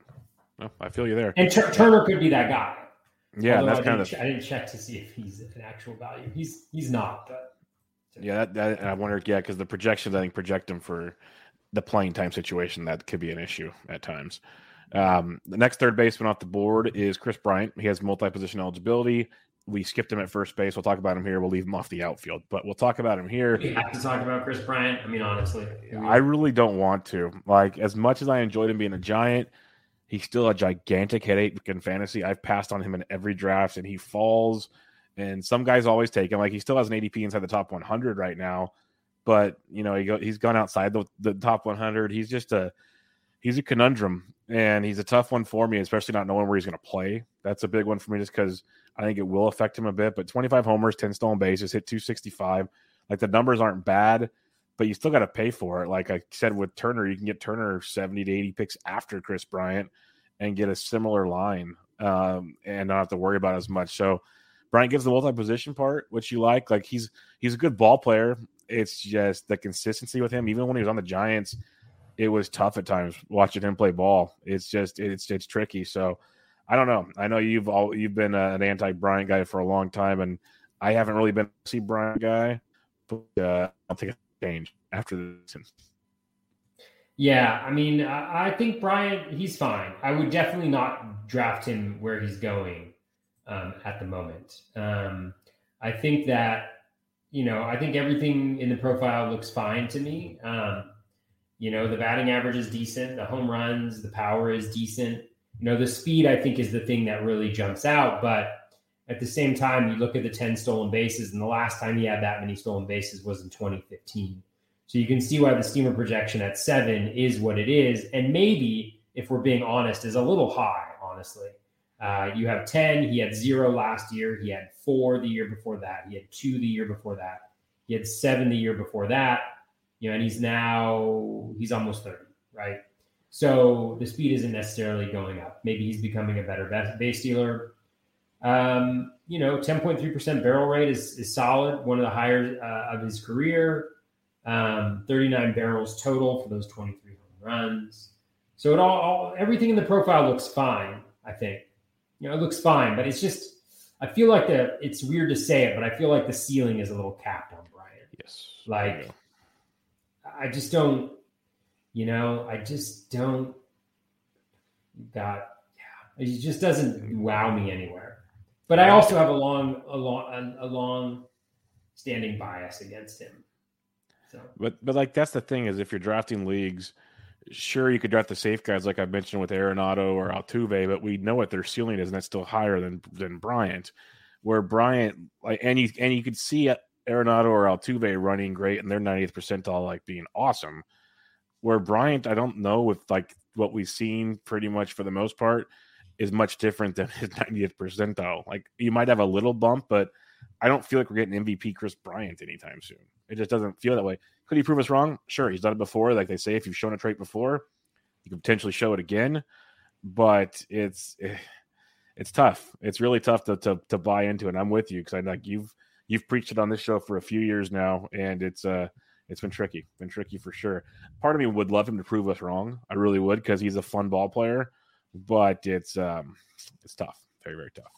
Well, I feel you there. And Tur- Turner could be that guy. Yeah, Although that's I kind didn't, of. I didn't check to see if he's an actual value. He's he's not, but. Yeah, that, that, and I wonder, yeah, because the projections, I think, project him for the playing time situation. That could be an issue at times. Um, the next third baseman off the board is Chris Bryant. He has multi-position eligibility. We skipped him at first base. We'll talk about him here. We'll leave him off the outfield, but we'll talk about him here. We have to talk about Chris Bryant. I mean, honestly. I really don't want to. Like, as much as I enjoyed him being a Giant, he's still a gigantic headache in fantasy. I've passed on him in every draft, and he falls. And some guys always take him. Like, he still has an A D P inside the top one hundred right now, but you know he go, he's gone outside the, the top one hundred. He's just a he's a conundrum, and he's a tough one for me, especially not knowing where he's going to play. That's a big one for me, just because I think it will affect him a bit. But twenty-five homers, ten stolen bases, hit two sixty-five. Like, the numbers aren't bad, but you still got to pay for it. Like I said with Turner, you can get Turner seventy to eighty picks after Chris Bryant and get a similar line, um, and not have to worry about as much. So Bryant gives the multi-position part, which you like. Like, he's he's a good ball player. It's just the consistency with him. Even when he was on the Giants, it was tough at times watching him play ball. It's just it's it's tricky. So I don't know. I know you've all you've been uh, an anti-Bryant guy for a long time, and I haven't really been a see Bryant guy, but uh, I'll take a change after this. Yeah, I mean, I, I think Bryant, he's fine. I would definitely not draft him where he's going. Um, at the moment. Um, I think that, you know, I think everything in the profile looks fine to me. Um, you know, the batting average is decent. The home runs, the power is decent. You know, the speed, I think, is the thing that really jumps out. But at the same time, you look at the ten stolen bases, and the last time he had that many stolen bases was in twenty fifteen. So you can see why the Steamer projection at seven is what it is. And maybe, if we're being honest, is a little high, honestly. Uh, you have ten. He had zero last year. He had four the year before that. He had two the year before that. He had seven the year before that. You know, and he's now he's almost thirty, right? So the speed isn't necessarily going up. Maybe he's becoming a better base stealer. Um, you know, ten point three percent barrel rate is is solid. One of the higher uh, of his career. Um, thirty-nine barrels total for those twenty-three home runs. So it all, all everything in the profile looks fine, I think. You know, it looks fine, but it's just, I feel like the, it's weird to say it, but I feel like the ceiling is a little capped on Bryant. Yes. Like, I just don't, you know, I just don't got, yeah, it just doesn't wow me anywhere. But I also have a long, a long, a long standing bias against him. So, but, but like, that's the thing is if you're drafting leagues, sure, you could draft the safe guys like I mentioned with Arenado or Altuve, but we know what their ceiling is, and that's still higher than than Bryant. Where Bryant, like, and you and you could see Arenado or Altuve running great and they're ninetieth percentile, like being awesome. Where Bryant, I don't know if like what we've seen pretty much for the most part is much different than his ninetieth percentile. Like you might have a little bump, but I don't feel like we're getting M V P Chris Bryant anytime soon. It just doesn't feel that way. Could he prove us wrong? Sure, he's done it before. Like they say, if you've shown a trait before, you can potentially show it again. But it's it's tough. It's really tough to to, to buy into it. And I'm with you because I like you've you've preached it on this show for a few years now, and it's uh it's been tricky. Been tricky for sure. Part of me would love him to prove us wrong. I really would because he's a fun ball player. But it's um it's tough. Very, very tough.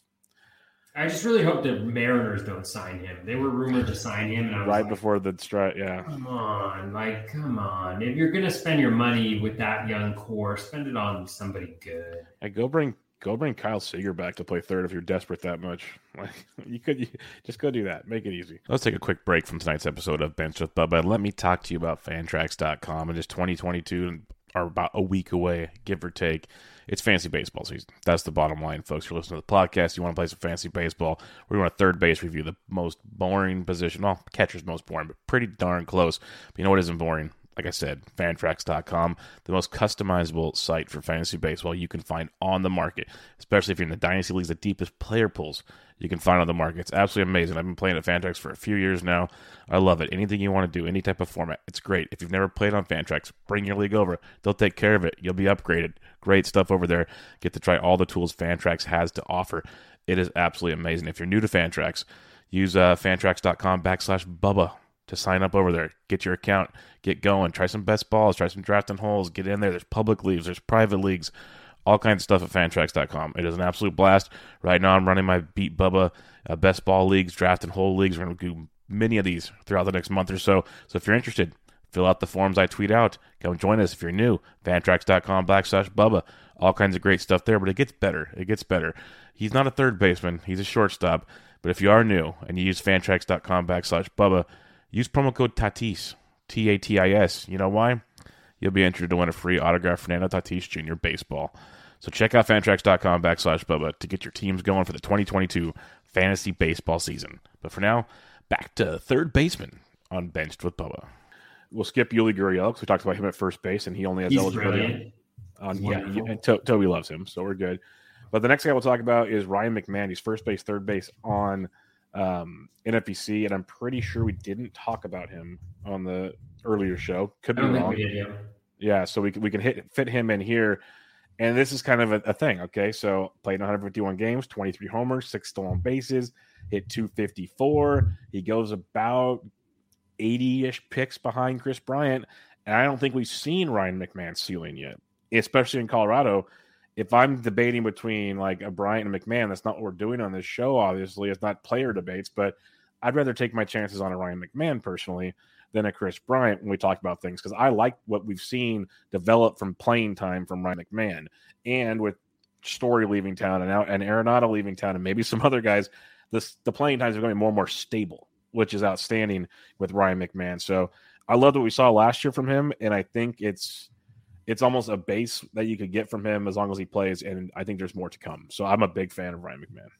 I just really hope the Mariners don't sign him. They were rumored to sign him, and I was right like, before the strike. Yeah, come on, like, come on. If you're gonna spend your money with that young core, spend it on somebody good. Hey, go bring go bring Kyle Seager back to play third if you're desperate that much. Like you could you, just go do that. Make it easy. Let's take a quick break from tonight's episode of Bench with Bubba. Let me talk to you about Fantrax dot com. And just twenty twenty-two are about a week away, give or take. It's fantasy baseball season. That's the bottom line, folks. You're listening to the podcast. You want to play some fantasy baseball. We're doing a third base review, the most boring position. Well, catcher's most boring, but pretty darn close. But you know what isn't boring? Like I said, Fantrax dot com, the most customizable site for fantasy baseball you can find on the market, especially if you're in the Dynasty Leagues, the deepest player pools you can find on the market. It's absolutely amazing. I've been playing at Fantrax for a few years now. I love it. Anything you want to do, any type of format, it's great. If you've never played on Fantrax, bring your league over. They'll take care of it. You'll be upgraded. Great stuff over there. Get to try all the tools Fantrax has to offer. It is absolutely amazing. If you're new to Fantrax, use uh, Fantrax dot com backslash Bubba to sign up over there. Get your account. Get going. Try some best balls. Try some drafting holes. Get in there. There's public leagues. There's private leagues. All kinds of stuff at Fantrax dot com. It is an absolute blast. Right now I'm running my Beat Bubba uh, best ball leagues, draft and hole leagues. We're going to do many of these throughout the next month or so. So if you're interested, fill out the forms I tweet out. Come join us if you're new. Fantrax dot com backslash Bubba. All kinds of great stuff there, but it gets better. It gets better. He's not a third baseman. He's a shortstop. But if you are new and you use Fantrax dot com backslash Bubba, use promo code Tatis, T A T I S. You know why? You'll be entered to win a free autographed Fernando Tatis Junior baseball. So check out Fantrax dot com backslash Bubba to get your teams going for the twenty twenty-two fantasy baseball season. But for now, back to third baseman on Benched with Bubba. We'll skip Yuli Gurriel because we talked about him at first base, and he only has He's eligibility on, on yeah. and to- Toby loves him, so we're good. But the next guy we'll talk about is Ryan McMahon. He's first base, third base on um, N F B C, and I'm pretty sure we didn't talk about him on the earlier show. Could be I don't think wrong. we did, yeah. Yeah, so we can, we can hit fit him in here. And this is kind of a, a thing, okay? So played one hundred fifty-one games, twenty-three homers, six stolen bases, hit two fifty-four. He goes about eighty-ish picks behind Chris Bryant. And I don't think we've seen Ryan McMahon's ceiling yet, especially in Colorado. If I'm debating between like a Bryant and McMahon, that's not what we're doing on this show, obviously. It's not player debates, but I'd rather take my chances on a Ryan McMahon personally than a Chris Bryant when we talk about things, because I like what we've seen develop from playing time from Ryan McMahon. And with Story leaving town and out and Arenado leaving town and maybe some other guys, this the playing times are going to be more and more stable, which is outstanding with Ryan McMahon. So I loved what we saw last year from him, and I think it's it's almost a base that you could get from him as long as he plays, and I think there's more to come. So I'm a big fan of Ryan McMahon.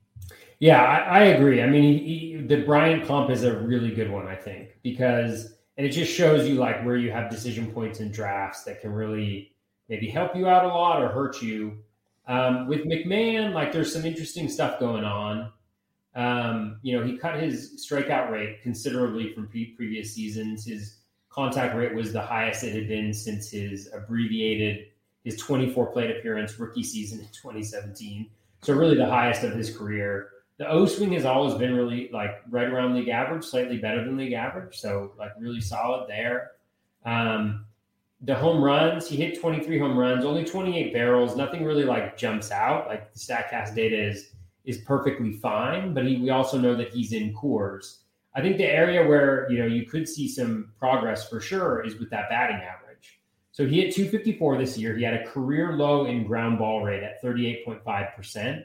Yeah, I, I agree. I mean, he, he, the Bryant comp is a really good one, I think, because and it just shows you like where you have decision points in drafts that can really maybe help you out a lot or hurt you. Um, with McMahon, like there's some interesting stuff going on. Um, you know, he cut his strikeout rate considerably from pre- previous seasons. His contact rate was the highest it had been since his abbreviated, his twenty-four plate appearance rookie season in twenty seventeen. So really the highest of his career. The O swing has always been really like right around league average, slightly better than league average. So like really solid there. Um, the home runs, he hit twenty-three home runs, only twenty-eight barrels. Nothing really like jumps out. Like the StatCast data is, is perfectly fine, but he, we also know that he's in Coors. I think the area where, you know, you could see some progress for sure is with that batting average. So he hit two fifty-four this year. He had a career low in ground ball rate at thirty-eight point five percent.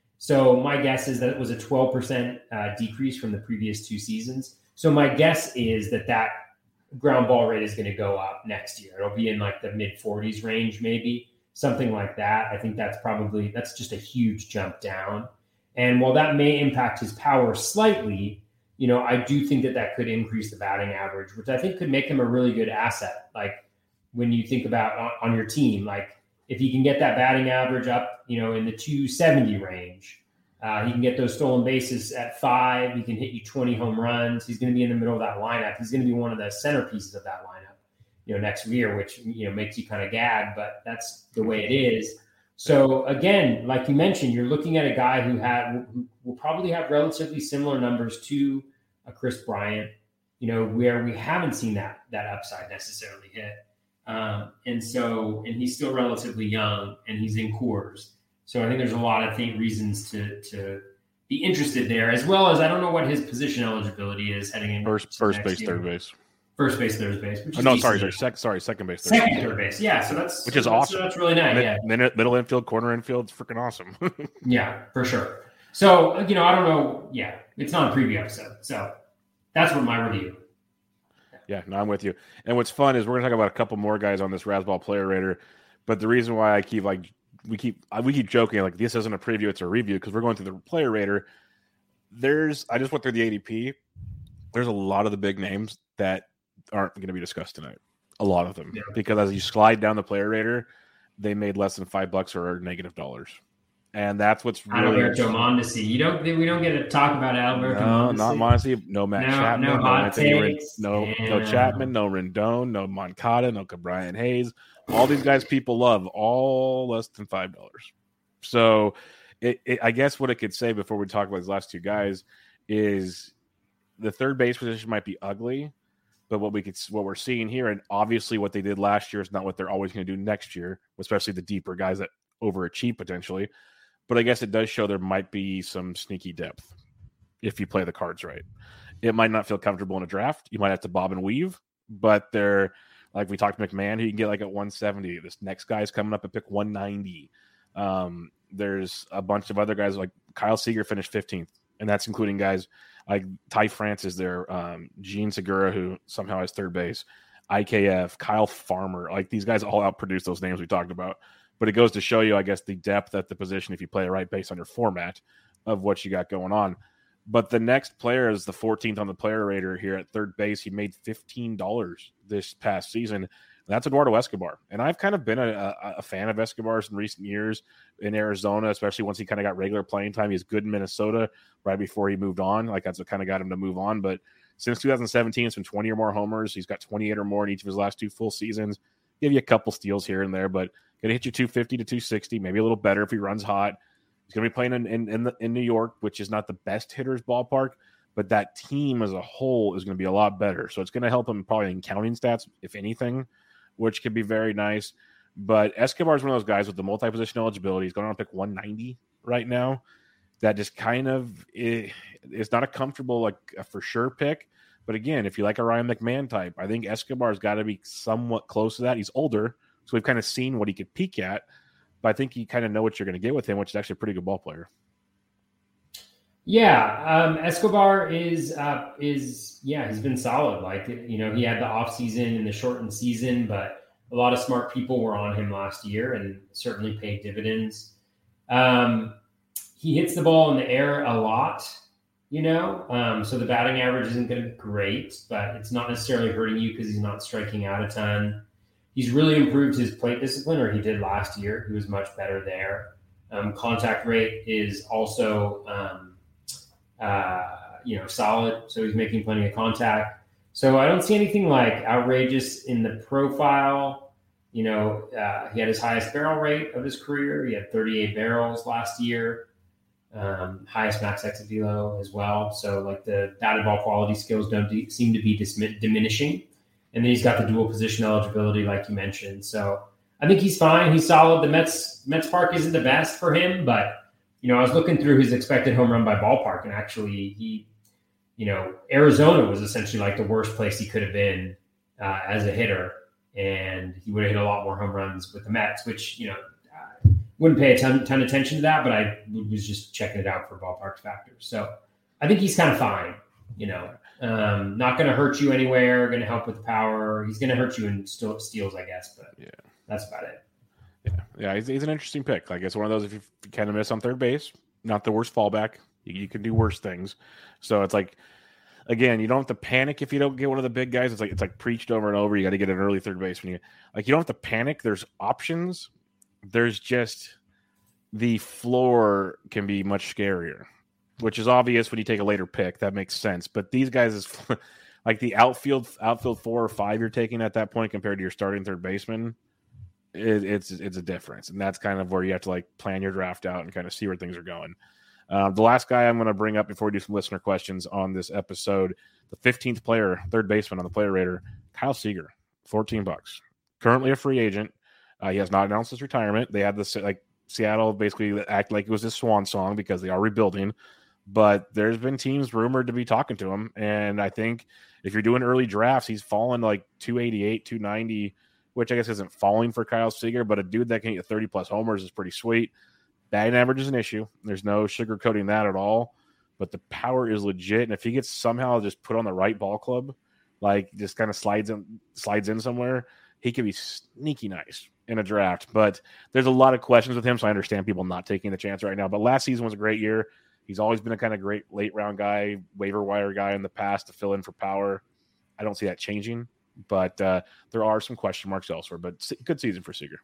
So my guess is that it was a twelve percent uh, decrease from the previous two seasons. So my guess is that that ground ball rate is going to go up next year. It'll be in like the mid forties range, maybe something like that. I think that's probably, that's just a huge jump down. And while that may impact his power slightly, you know, I do think that that could increase the batting average, which I think could make him a really good asset. Like when you think about on, on your team, like if he can get that batting average up, you know, in the two seventy range, uh, he can get those stolen bases at five. He can hit you twenty home runs. He's going to be in the middle of that lineup. He's going to be one of the centerpieces of that lineup, you know, next year, which, you know, makes you kind of gag, but that's the way it is. So again, like you mentioned, you're looking at a guy who had who will probably have relatively similar numbers to a Chris Bryant, you know, where we haven't seen that that upside necessarily hit. Um, and so, and he's still relatively young, and he's in Coors. So I think there's a lot of th- reasons to to be interested there, as well as I don't know what his position eligibility is heading in. First, first base, year. third base. First base, third base. Which oh, is no, sorry, sorry, sec- sorry, second base. Third second, base. third base. Yeah, so that's which is that's, awesome. That's really nice. Mid, yeah, mid, middle infield, corner infield, it's freaking awesome. Yeah, for sure. So you know, I don't know. Yeah, it's not a preview episode, so that's what my review. Yeah, no, I'm with you. And what's fun is we're gonna talk about a couple more guys on this Razzball Player Rater, but the reason why I keep like we keep we keep joking like this isn't a preview, it's a review because we're going through the Player Rater. There's I just went through the A D P. There's a lot of the big names that aren't going to be discussed tonight. A lot of them, yeah. Because as you slide down the Player Rater, they made less than five bucks or negative dollars, and that's what's really. Alberto Mondesi. You don't. We don't get to talk about Alberto. No, Mondesi. not Mondesi. No Matt no, Chapman. No, no hot Anthony takes. No, no Chapman. No Rendon. No Moncada. No Brian Hayes. All these guys people love. All less than five dollars. So, it, it, I guess what it could say before we talk about these last two guys is the third base position might be ugly. But what we could, what we're seeing here, and obviously what they did last year is not what they're always going to do next year, especially the deeper guys that overachieve potentially. But I guess it does show there might be some sneaky depth if you play the cards right. It might not feel comfortable in a draft. You might have to bob and weave, but they're like we talked to McMahon, who you can get like at one seventy. This next guy's coming up at pick one ninety. Um, there's a bunch of other guys like Kyle Seager finished fifteenth, and that's including guys like Ty France is there, um, Gene Segura, who somehow has third base, I K F, Kyle Farmer. Like these guys all outproduce those names we talked about. But it goes to show you, I guess, the depth at the position if you play it right based on your format of what you got going on. But the next player is the fourteenth on the Player Rater here at third base. He made fifteen dollars this past season. That's Eduardo Escobar. And I've kind of been a, a, a fan of Escobar's in recent years in Arizona, especially once he kind of got regular playing time. He was good in Minnesota right before he moved on. Like that's what kind of got him to move on. But since two thousand seventeen, it's been twenty or more homers. He's got twenty-eight or more in each of his last two full seasons. Give you a couple steals here and there, but going to hit you two fifty to two sixty, maybe a little better if he runs hot. He's going to be playing in, in, in, the, in New York, which is not the best hitter's ballpark, but that team as a whole is going to be a lot better. So it's going to help him probably in counting stats, if anything, which could be very nice. But Escobar is one of those guys with the multi-position eligibility. He's going to pick one ninety right now. That just kind of it, it's not a comfortable, like a for sure pick. But again, if you like a Ryan McMahon type, I think Escobar's got to be somewhat close to that. He's older, so we've kind of seen what he could peak at. But I think you kind of know what you're going to get with him, which is actually a pretty good ball player. Yeah, um, Escobar is uh, is yeah, he's been solid. Like you know, he had the off season and the shortened season, but a lot of smart people were on him last year and certainly paid dividends. Um, he hits the ball in the air a lot, you know, um, so the batting average isn't going to be great, but it's not necessarily hurting you because he's not striking out a ton. He's really improved his plate discipline, or he did last year. He was much better there. Um, contact rate is also, um, uh, you know, solid. So he's making plenty of contact. So I don't see anything like outrageous in the profile. You know, uh, he had his highest barrel rate of his career. He had thirty-eight barrels last year. Um, highest max exit velo as well. So like the batted ball quality skills don't de- seem to be dis- diminishing. And then he's got the dual position eligibility, like you mentioned. So I think he's fine. He's solid. The Mets Mets park isn't the best for him, but you know, I was looking through his expected home run by ballpark, and actually he, you know, Arizona was essentially like the worst place he could have been uh, as a hitter, and he would have hit a lot more home runs with the Mets, which, you know, I wouldn't pay a ton, ton of attention to that, but I was just checking it out for ballpark factors. So I think he's kind of fine, you know. Um, not going to hurt you anywhere. Going to help with the power. He's going to hurt you in still steals, I guess. But yeah, that's about it. Yeah, yeah. He's, he's an interesting pick. Like it's one of those if you kind of miss on third base, not the worst fallback. You, you can do worse things. So it's like again, you don't have to panic if you don't get one of the big guys. It's like it's like preached over and over. You got to get an early third baseman. You, like you don't have to panic. There's options. There's just the floor can be much scarier, which is obvious when you take a later pick. That makes sense. But these guys is like the outfield outfield four or five you're taking at that point compared to your starting third baseman. It, it's it's a difference, and that's kind of where you have to like plan your draft out and kind of see where things are going. Uh, the last guy I'm going to bring up before we do some listener questions on this episode, the fifteenth player, third baseman on the player rater, Kyle Seager, fourteen bucks. Currently a free agent. Uh, he has not announced his retirement. They had this like Seattle basically act like it was his swan song because they are rebuilding. But there's been teams rumored to be talking to him, and I think if you're doing early drafts, he's fallen like two eighty-eight, two ninety, which I guess isn't falling for Kyle Seager, but a dude that can get thirty plus homers is pretty sweet. Batting average is an issue. There's no sugarcoating that at all, but the power is legit. And if he gets somehow just put on the right ball club, like just kind of slides in, slides in somewhere, he could be sneaky nice in a draft. But there's a lot of questions with him, so I understand people not taking the chance right now. But last season was a great year. He's always been a kind of great late round guy, waiver wire guy in the past to fill in for power. I don't see that changing, but uh, there are some question marks elsewhere. But good season for Seager.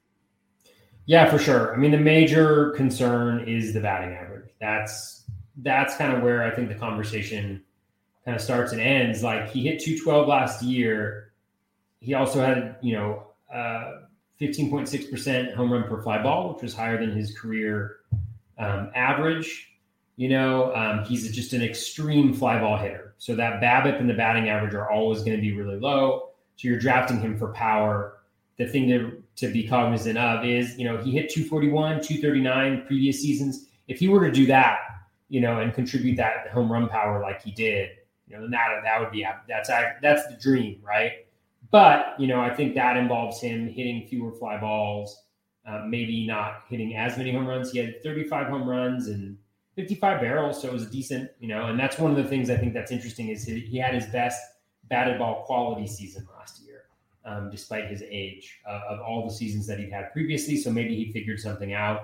Yeah, for sure. I mean, the major concern is the batting average. That's that's kind of where I think the conversation kind of starts and ends. Like he hit two twelve last year. He also had, you know, uh, fifteen point six percent home run per fly ball, which was higher than his career um, average. You know, um, he's just an extreme fly ball hitter. So that BABIP and the batting average are always going to be really low. So you're drafting him for power. The thing to, to be cognizant of is, you know, he hit two forty-one, two thirty-nine previous seasons. If he were to do that, you know, and contribute that home run power like he did, you know, then that, that would be, that's, that's the dream, right? But, you know, I think that involves him hitting fewer fly balls, uh, maybe not hitting as many home runs. He had thirty-five home runs and fifty-five barrels, so it was decent, you know, and that's one of the things I think that's interesting is he, he had his best batted ball quality season last year, um, despite his age uh, of all the seasons that he'd had previously. So maybe he figured something out.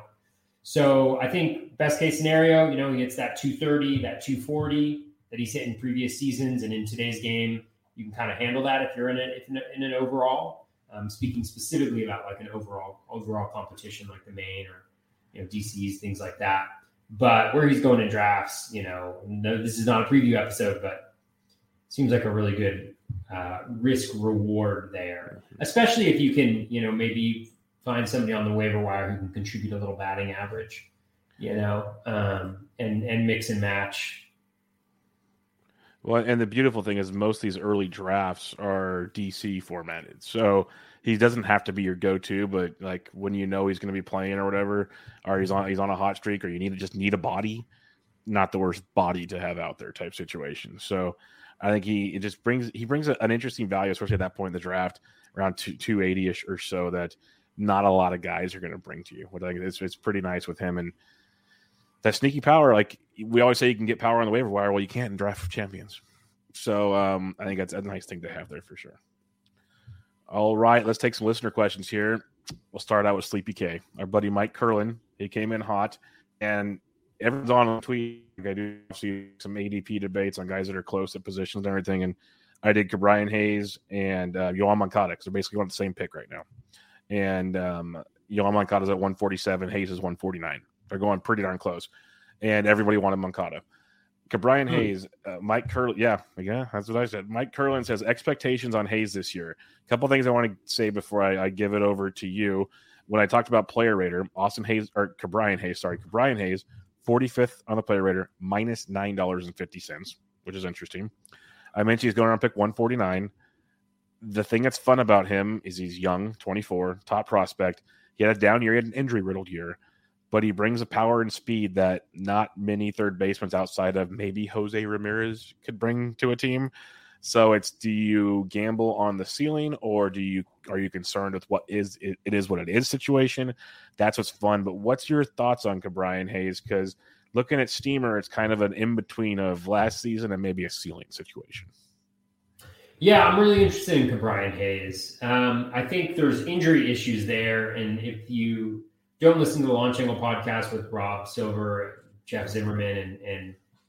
So I think best case scenario, you know, he gets that two thirty, that two forty that he's hit in previous seasons. And in today's game, you can kind of handle that if you're in it, if in an overall, um, speaking specifically about like an overall, overall competition, like the main or, you know, D Cs, things like that. But where he's going in drafts, you know, no, this is not a preview episode, but seems like a really good uh, risk reward there, especially if you can, you know, maybe find somebody on the waiver wire who can contribute a little batting average, you know, um, and, and mix and match. Well, and the beautiful thing is most of these early drafts are D C formatted. So he doesn't have to be your go-to, but like when you know he's going to be playing or whatever, or he's on he's on a hot streak, or you need to just need a body, not the worst body to have out there type situation. So I think he it just brings he brings a, an interesting value, especially at that point in the draft, around two eighty ish or so, that not a lot of guys are going to bring to you. But like it's it's pretty nice with him and that sneaky power. Like we always say, you can get power on the waiver wire. Well, you can't in draft champions. So um, I think that's a nice thing to have there for sure. All right, let's take some listener questions here. We'll start out with Sleepy K. Our buddy Mike Curlin, he came in hot, and everyone's on tweet. I do see some A D P debates on guys that are close at positions and everything, and I did Brian Hayes and uh, Yohan Moncada, because they're basically on the same pick right now. And um, Yohan Moncada's at one forty-seven, Hayes is one forty-nine. They're going pretty darn close, and everybody wanted Moncada. Brian Hayes, uh, Mike Curlin, yeah, yeah, that's what I said. Mike Curlin says expectations on Hayes this year. A couple things I want to say before I, I give it over to you. When I talked about player rater, Austin Hayes or Brian Hayes, sorry, Brian Hayes, forty-fifth on the player rater, minus nine dollars and fifty cents, which is interesting. I mentioned he's going around pick one forty-nine. The thing that's fun about him is he's young, twenty-four, top prospect. He had a down year, he had an injury riddled year. But he brings a power and speed that not many third basemen outside of maybe Jose Ramirez could bring to a team. So it's, do you gamble on the ceiling, or do you are you concerned with what is it, it is what it is situation? That's what's fun. But what's your thoughts on Brian Hayes? Because looking at Steamer, it's kind of an in-between of last season and maybe a ceiling situation. Yeah, I'm really interested in Brian Hayes. Um, I think there's injury issues there, and if you don't listen to the Launch Angle podcast with Rob Silver, Jeff Zimmerman, and, and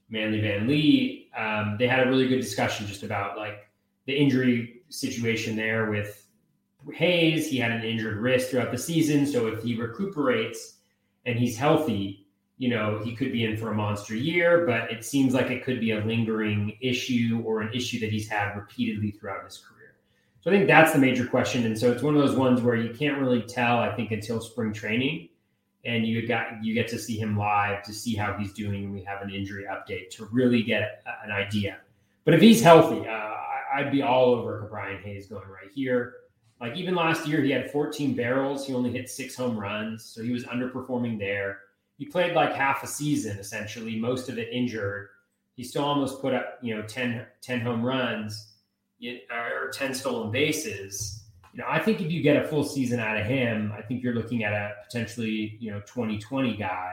Manly Van Lee, um, they had a really good discussion just about like the injury situation there with Hayes. He had an injured wrist throughout the season. So if he recuperates and he's healthy, you know, he could be in for a monster year, but it seems like it could be a lingering issue or an issue that he's had repeatedly throughout his career. So I think that's the major question. And so it's one of those ones where you can't really tell, I think, until spring training. And you got you get to see him live to see how he's doing, and we have an injury update to really get a, an idea. But if he's healthy, uh, I'd be all over Ke'Bryan Hayes going right here. Like even last year, he had fourteen barrels. He only hit six home runs, so he was underperforming there. He played like half a season, essentially, most of it injured. He still almost put up, you know, ten, ten home runs or ten stolen bases. You know, I think if you get a full season out of him, I think you're looking at a potentially, you know, twenty twenty guy,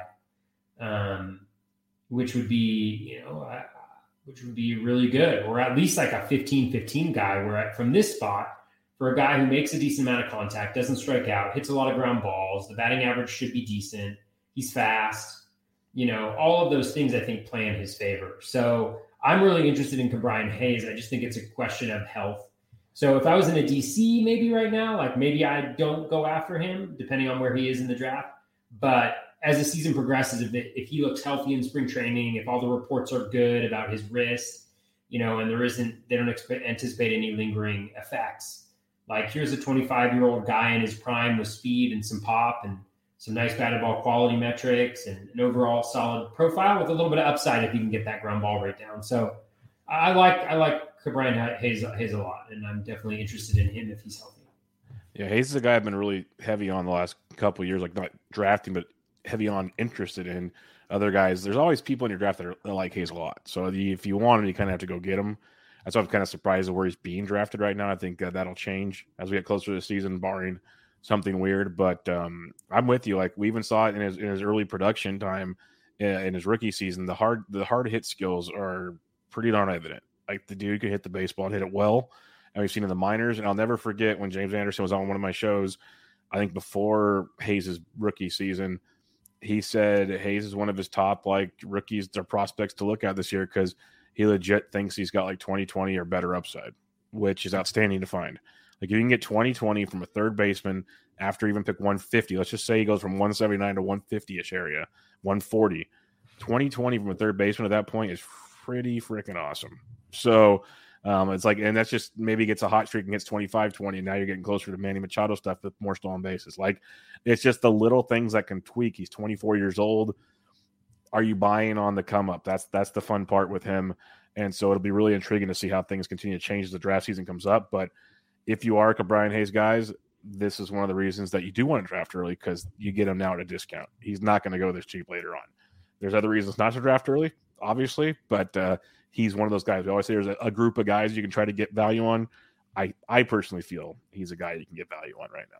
um, which would be, you know, uh, which would be really good, or at least like a fifteen fifteen guy where from this spot for a guy who makes a decent amount of contact, doesn't strike out, hits a lot of ground balls, the batting average should be decent. He's fast, you know, all of those things I think play in his favor. So I'm really interested in Ke'Bryan Hayes. I just think it's a question of health. So if I was in a D C maybe right now, like maybe I don't go after him depending on where he is in the draft. But as the season progresses, if, it, if he looks healthy in spring training, if all the reports are good about his wrist, you know, and there isn't, they don't expect, anticipate any lingering effects. Like here's a twenty-five-year-old guy in his prime with speed and some pop and some nice batted ball quality metrics and an overall solid profile with a little bit of upside if you can get that ground ball rate down. So I like I like Ke'Bryan Hayes, Hayes a lot, and I'm definitely interested in him if he's healthy. Yeah, Hayes is a guy I've been really heavy on the last couple of years, like not drafting, but heavy on interested in other guys. There's always people in your draft that, are, that like Hayes a lot. So the, if you want him, you kind of have to go get him. That's why I'm kind of surprised at where he's being drafted right now. I think uh, that'll change as we get closer to the season, barring something weird. But um, I'm with you. Like we even saw it in his in his early production time in, in his rookie season. The hard the hard hit skills are pretty darn evident. Like the dude could hit the baseball and hit it well. And we've seen in the minors. And I'll never forget when James Anderson was on one of my shows, I think before Hayes' rookie season, he said Hayes is one of his top like rookies or prospects to look at this year because he legit thinks he's got like twenty twenty or better upside, which is outstanding to find. Like if you can get twenty twenty from a third baseman after even pick one fifty, let's just say he goes from one seventy-nine to one fifty-ish area, one forty. twenty twenty from a third baseman at that point is pretty freaking awesome. So um, it's like, and that's just maybe gets a hot streak and gets twenty-five twenty, and now you're getting closer to Manny Machado stuff with more stolen bases. Like it's just the little things that can tweak. He's twenty-four years old. Are you buying on the come up? That's that's the fun part with him. And so it'll be really intriguing to see how things continue to change as the draft season comes up. But if you are Ke'Bryan Hayes guys, this is one of the reasons that you do want to draft early because you get him now at a discount. He's not going to go this cheap later on. There's other reasons not to draft early, obviously, but uh, he's one of those guys. We always say there's a, a group of guys you can try to get value on. I, I personally feel he's a guy you can get value on right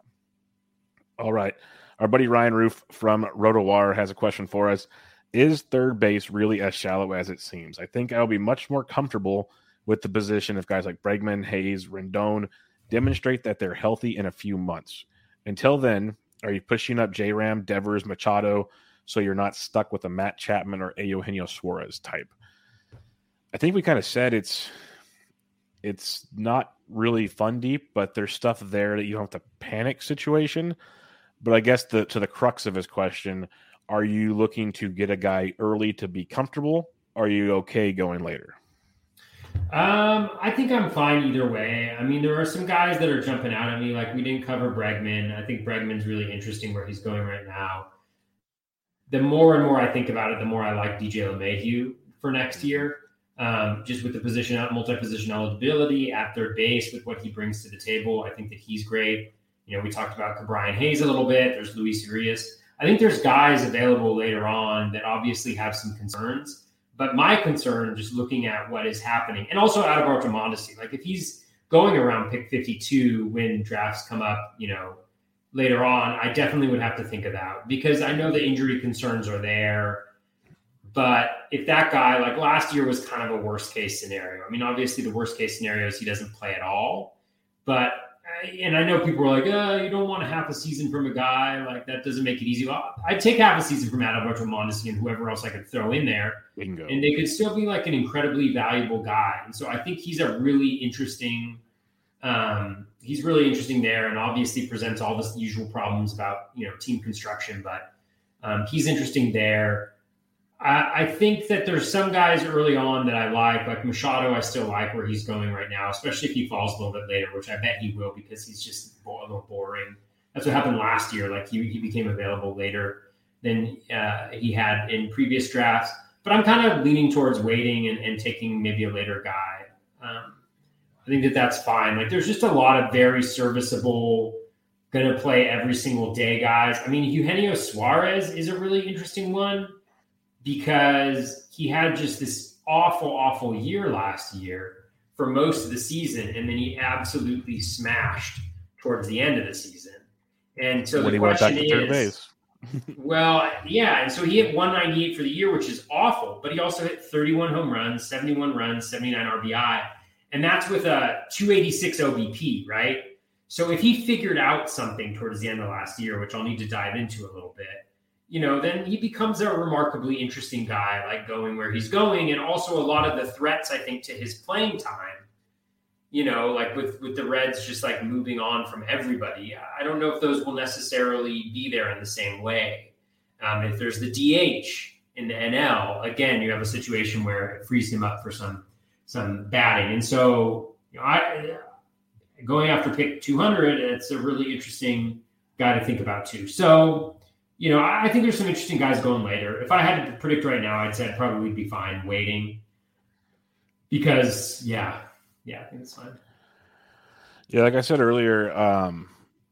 now. All right. Our buddy Ryan Roof from RotoWire has a question for us. Is third base really as shallow as it seems? I think I'll be much more comfortable with the position if guys like Bregman, Hayes, Rendon demonstrate that they're healthy in a few months. Until then, are you pushing up J-Ram, Devers, Machado so you're not stuck with a Matt Chapman or a Eugenio Suarez type? I think we kind of said it's it's not really fun deep, but there's stuff there that you don't have to panic situation. But I guess the to the crux of his question, are you looking to get a guy early to be comfortable? Or are you okay going later? Um, I think I'm fine either way. I mean, there are some guys that are jumping out at me. Like we didn't cover Bregman. I think Bregman's really interesting where he's going right now. The more and more I think about it, the more I like D J LeMahieu for next year. Um, just with the position, multi-position eligibility at third base with what he brings to the table. I think that he's great. You know, we talked about Ke'Bryan Hayes a little bit. There's Luis Urias. I think there's guys available later on that obviously have some concerns. But my concern, just looking at what is happening, and also out of Archer Mondesi, like if he's going around pick fifty-two when drafts come up, you know, later on, I definitely would have to think of that because I know the injury concerns are there. But if that guy, like last year was kind of a worst case scenario. I mean, obviously the worst case scenario is he doesn't play at all. But and I know people are like, oh, you don't want a half a season from a guy. Like, that doesn't make it easy. Well, I'd take half a season from Adalberto Mondesi and whoever else I could throw in there. Bingo. And they could still be like an incredibly valuable guy. And so I think he's a really interesting um, – he's really interesting there, and obviously presents all the usual problems about, you know, team construction. But um, he's interesting there. I, I think that there's some guys early on that I like, like Machado. I still like where he's going right now, especially if he falls a little bit later, which I bet he will because he's just a little boring. That's what happened last year. Like he, he became available later than uh, he had in previous drafts. But I'm kind of leaning towards waiting and, and taking maybe a later guy. Um, I think that that's fine. Like there's just a lot of very serviceable, going to play every single day guys. I mean, Eugenio Suarez is a really interesting one because he had just this awful, awful year last year for most of the season, and then he absolutely smashed towards the end of the season. And so when the he went back question to third is, base. well, yeah, and so he hit one ninety-eight for the year, which is awful, but he also hit thirty-one home runs, seventy-one runs, seventy-nine R B I, and that's with a two eighty-six O B P, right? So if he figured out something towards the end of last year, which I'll need to dive into a little bit, you know, then he becomes a remarkably interesting guy, like going where he's going. And also a lot of the threats, I think, to his playing time, you know, like with, with the Reds just like moving on from everybody. I don't know if those will necessarily be there in the same way. Um, if there's the D H in the N L, again, you have a situation where it frees him up for some, some batting. And so, you know, I, going after pick two hundred, it's a really interesting guy to think about too. So, you know, I think there's some interesting guys going later. If I had to predict right now, I'd say I'd probably be fine waiting because, yeah, yeah, I think it's fine. Yeah, like I said earlier, um,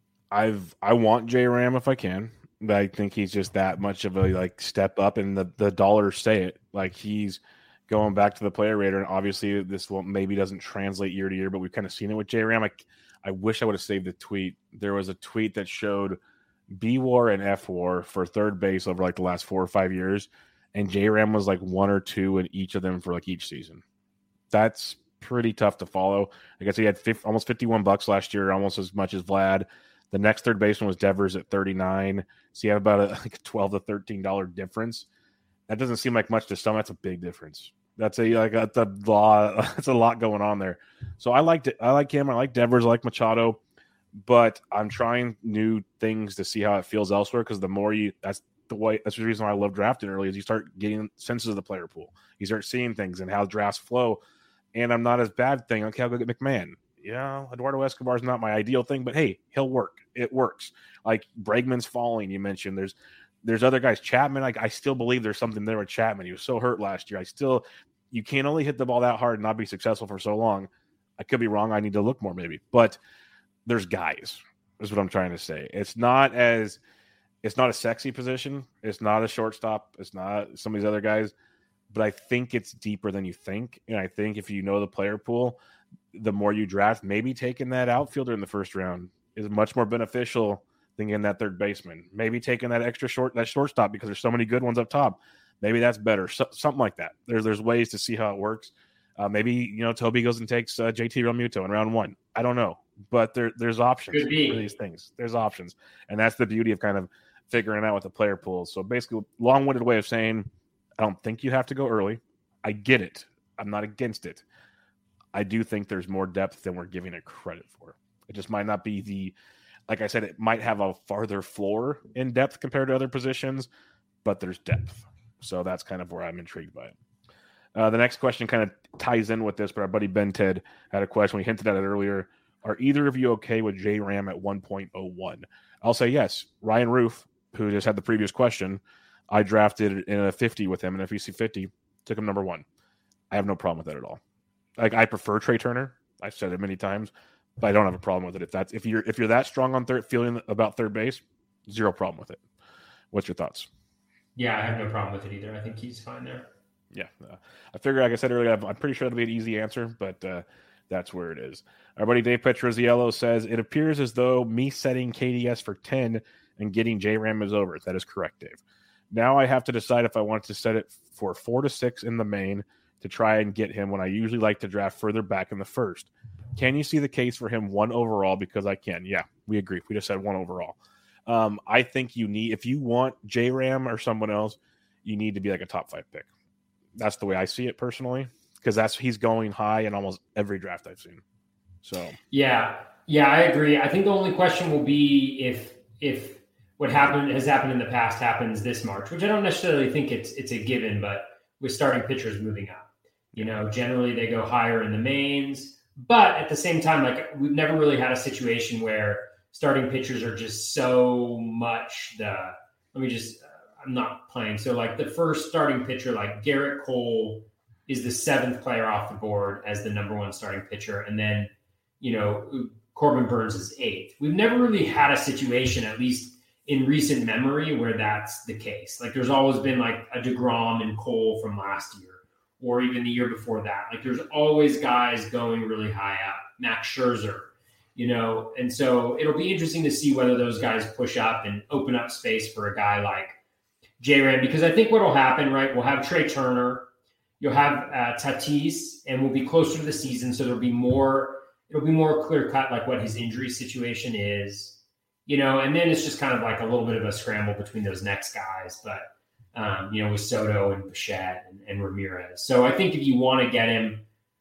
I've I want J-Ram if I can. But I think he's just that much of a like step up, and the the dollars say it. Like he's going back to the player rater, and obviously this will maybe doesn't translate year to year, but we've kind of seen it with J-Ram. I, I wish I would have saved the tweet. There was a tweet that showed B W A R and F W A R for third base over like the last four or five years, and J-Ram was like one or two in each of them for like each season. That's pretty tough to follow. I guess he had fifty, almost fifty-one bucks last year, almost as much as Vlad. The next third baseman was Devers at thirty-nine. So you have about a like a twelve to thirteen dollars difference. That doesn't seem like much to some. That's a big difference. That's a like that's a lot. That's a lot going on there. So I liked it. I like him. I like Devers. I like Machado. But I'm trying new things to see how it feels elsewhere, because the more you that's the way that's the reason why I love drafting early is you start getting senses of the player pool. You start seeing things and how drafts flow. And I'm not as bad thing. Okay, I'll go get McMahon. Yeah, Eduardo Escobar is not my ideal thing, but hey, he'll work. It works. Like Bregman's falling, you mentioned. There's there's other guys. Chapman, like I still believe there's something there with Chapman. He was so hurt last year. I still you can't only hit the ball that hard and not be successful for so long. I could be wrong. I need to look more maybe. But there's guys, is what I'm trying to say. It's not as it's not a sexy position. It's not a shortstop. It's not some of these other guys. But I think it's deeper than you think. And I think if you know the player pool, the more you draft, maybe taking that outfielder in the first round is much more beneficial than getting that third baseman. Maybe taking that extra short, that shortstop, because there's so many good ones up top. Maybe that's better. So, something like that. There's there's ways to see how it works. Uh, maybe, you know, Toby goes and takes uh, J T Realmuto in round one. I don't know. But there there's options for these things. There's options. And that's the beauty of kind of figuring it out with the player pool. So basically, long-winded way of saying, I don't think you have to go early. I get it. I'm not against it. I do think there's more depth than we're giving it credit for. It just might not be the, like I said, it might have a farther floor in depth compared to other positions, but there's depth. So that's kind of where I'm intrigued by it. Uh, the next question kind of ties in with this, but our buddy Ben Ted had a question. We hinted at it earlier. Are either of you okay with J-Ram at one point oh one? I'll say yes. Ryan Roof, who just had the previous question, I drafted in a fifty with him, in a F E C fifty, took him number one. I have no problem with that at all. Like, I prefer Trey Turner. I've said it many times, but I don't have a problem with it. If that's if you're if you're that strong on third, feeling about third base, zero problem with it. What's your thoughts? Yeah, I have no problem with it either. I think he's fine there. Yeah, uh, I figure, like I said earlier, I'm, I'm pretty sure it'll be an easy answer, but uh, that's where it is. Our buddy Dave Petroziello says, it appears as though me setting K D S for ten and getting J-Ram is over. That is correct, Dave. Now I have to decide if I want to set it for four to six in the main to try and get him when I usually like to draft further back in the first. Can you see the case for him one overall? Because I can. Yeah, we agree. We just said one overall. Um, I think you need, if you want J-Ram or someone else, you need to be like a top five pick. That's the way I see it personally, because that's he's going high in almost every draft I've seen. So yeah, yeah, I agree. I think the only question will be if if what happened has happened in the past happens this March, which I don't necessarily think it's it's a given, but with starting pitchers moving up, you know, generally they go higher in the mains, but at the same time, like we've never really had a situation where starting pitchers are just so much the. Let me just. I'm not playing. So like the first starting pitcher, like Garrett Cole is the seventh player off the board as the number one starting pitcher. And then, you know, Corbin Burns is eighth. We've never really had a situation, at least in recent memory, where that's the case. Like there's always been like a DeGrom and Cole from last year, or even the year before that. Like there's always guys going really high up, Max Scherzer, you know? And so it'll be interesting to see whether those guys push up and open up space for a guy like J-Ram, because I think what will happen, right, we'll have Trey Turner, you'll have uh, Tatis, and we'll be closer to the season, so there'll be more, it'll be more clear-cut, like what his injury situation is, you know, and then it's just kind of like a little bit of a scramble between those next guys, but, um, you know, with Soto and Bichette and, and Ramirez. So I think if you want to get him,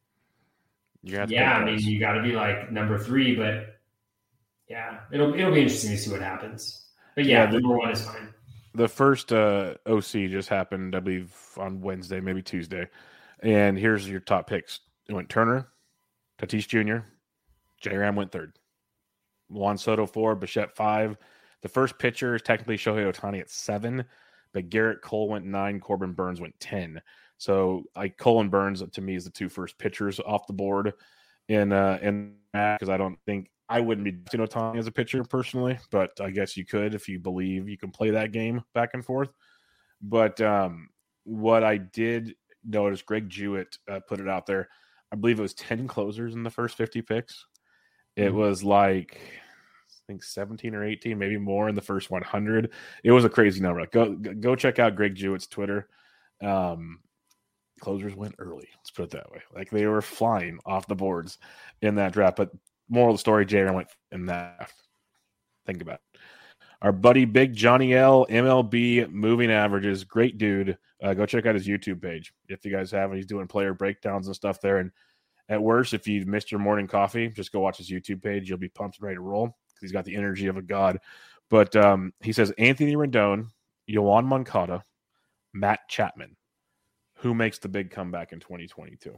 yeah, I mean, you got to be like number three, but yeah, it'll it'll be interesting to see what happens. But yeah, yeah the, number one is fine. The first uh, O C just happened, I believe, on Wednesday, maybe Tuesday. And here's your top picks. It went Turner, Tatis Junior, J-Ram went third. Juan Soto four, Bichette five. The first pitcher is technically Shohei Ohtani at seven, but Garrett Cole went nine, Corbin Burns went ten. So like Cole and Burns, to me, is the two first pitchers off the board in uh, in that, because I don't think I wouldn't be drafting Ohtani as a pitcher personally, but I guess you could if you believe you can play that game back and forth. But um, what I did notice, Greg Jewett uh, put it out there. I believe it was ten closers in the first fifty picks. It mm-hmm. was like, I think seventeen or eighteen, maybe more in the first one hundred. It was a crazy number. Go go check out Greg Jewett's Twitter. Um, closers went early. Let's put it that way. Like they were flying off the boards in that draft. But moral of the story, J-Ram went in that. Think about it. Our buddy Big Johnny L, M L B moving averages. Great dude. Uh, go check out his YouTube page if you guys haven't. He's doing player breakdowns and stuff there. And at worst, if you missed your morning coffee, just go watch his YouTube page. You'll be pumped and ready to roll because he's got the energy of a god. But um, he says Anthony Rendon, Yoan Moncada, Matt Chapman. Who makes the big comeback in twenty twenty-two?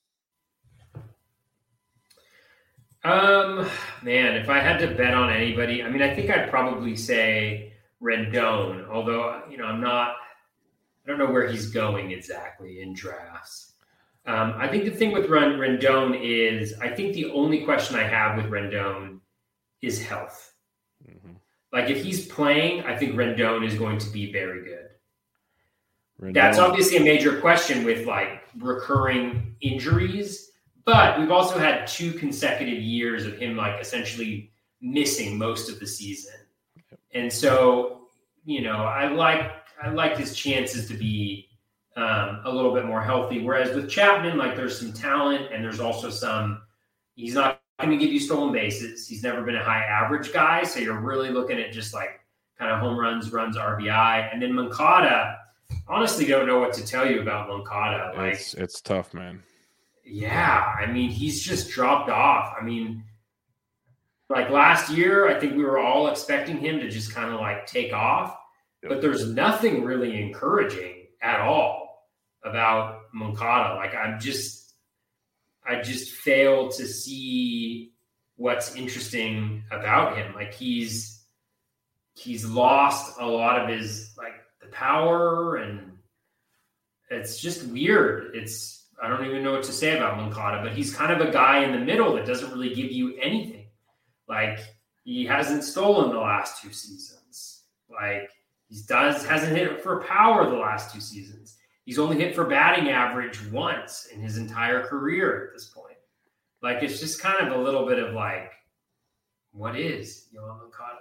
Um, man, if I had to bet on anybody, I mean, I think I'd probably say Rendon, although, you know, I'm not, I don't know where he's going exactly in drafts. Um, I think the thing with Rendon is, I think the only question I have with Rendon is health. Mm-hmm. Like if he's playing, I think Rendon is going to be very good. Rendon. That's obviously a major question with like recurring injuries. But we've also had two consecutive years of him like essentially missing most of the season. And so, you know, I like I like his chances to be um, a little bit more healthy. Whereas with Chapman, like there's some talent and there's also some, he's not going to give you stolen bases. He's never been a high average guy. So you're really looking at just like kind of home runs, runs, R B I. And then Moncada, honestly don't know what to tell you about Moncada. Like It's, it's tough, man. Yeah, I mean, he's just dropped off. I mean, like last year, I think we were all expecting him to just kind of like take off, but there's nothing really encouraging at all about Moncada. Like I'm just, I just fail to see what's interesting about him. Like he's, he's lost a lot of his, like the power, and it's just weird. It's, I don't even know what to say about Moncada, but he's kind of a guy in the middle that doesn't really give you anything. Like he hasn't stolen the last two seasons. Like he does hasn't hit for power the last two seasons. He's only hit for batting average once in his entire career at this point. Like it's just kind of a little bit of like, what is Yoan Moncada?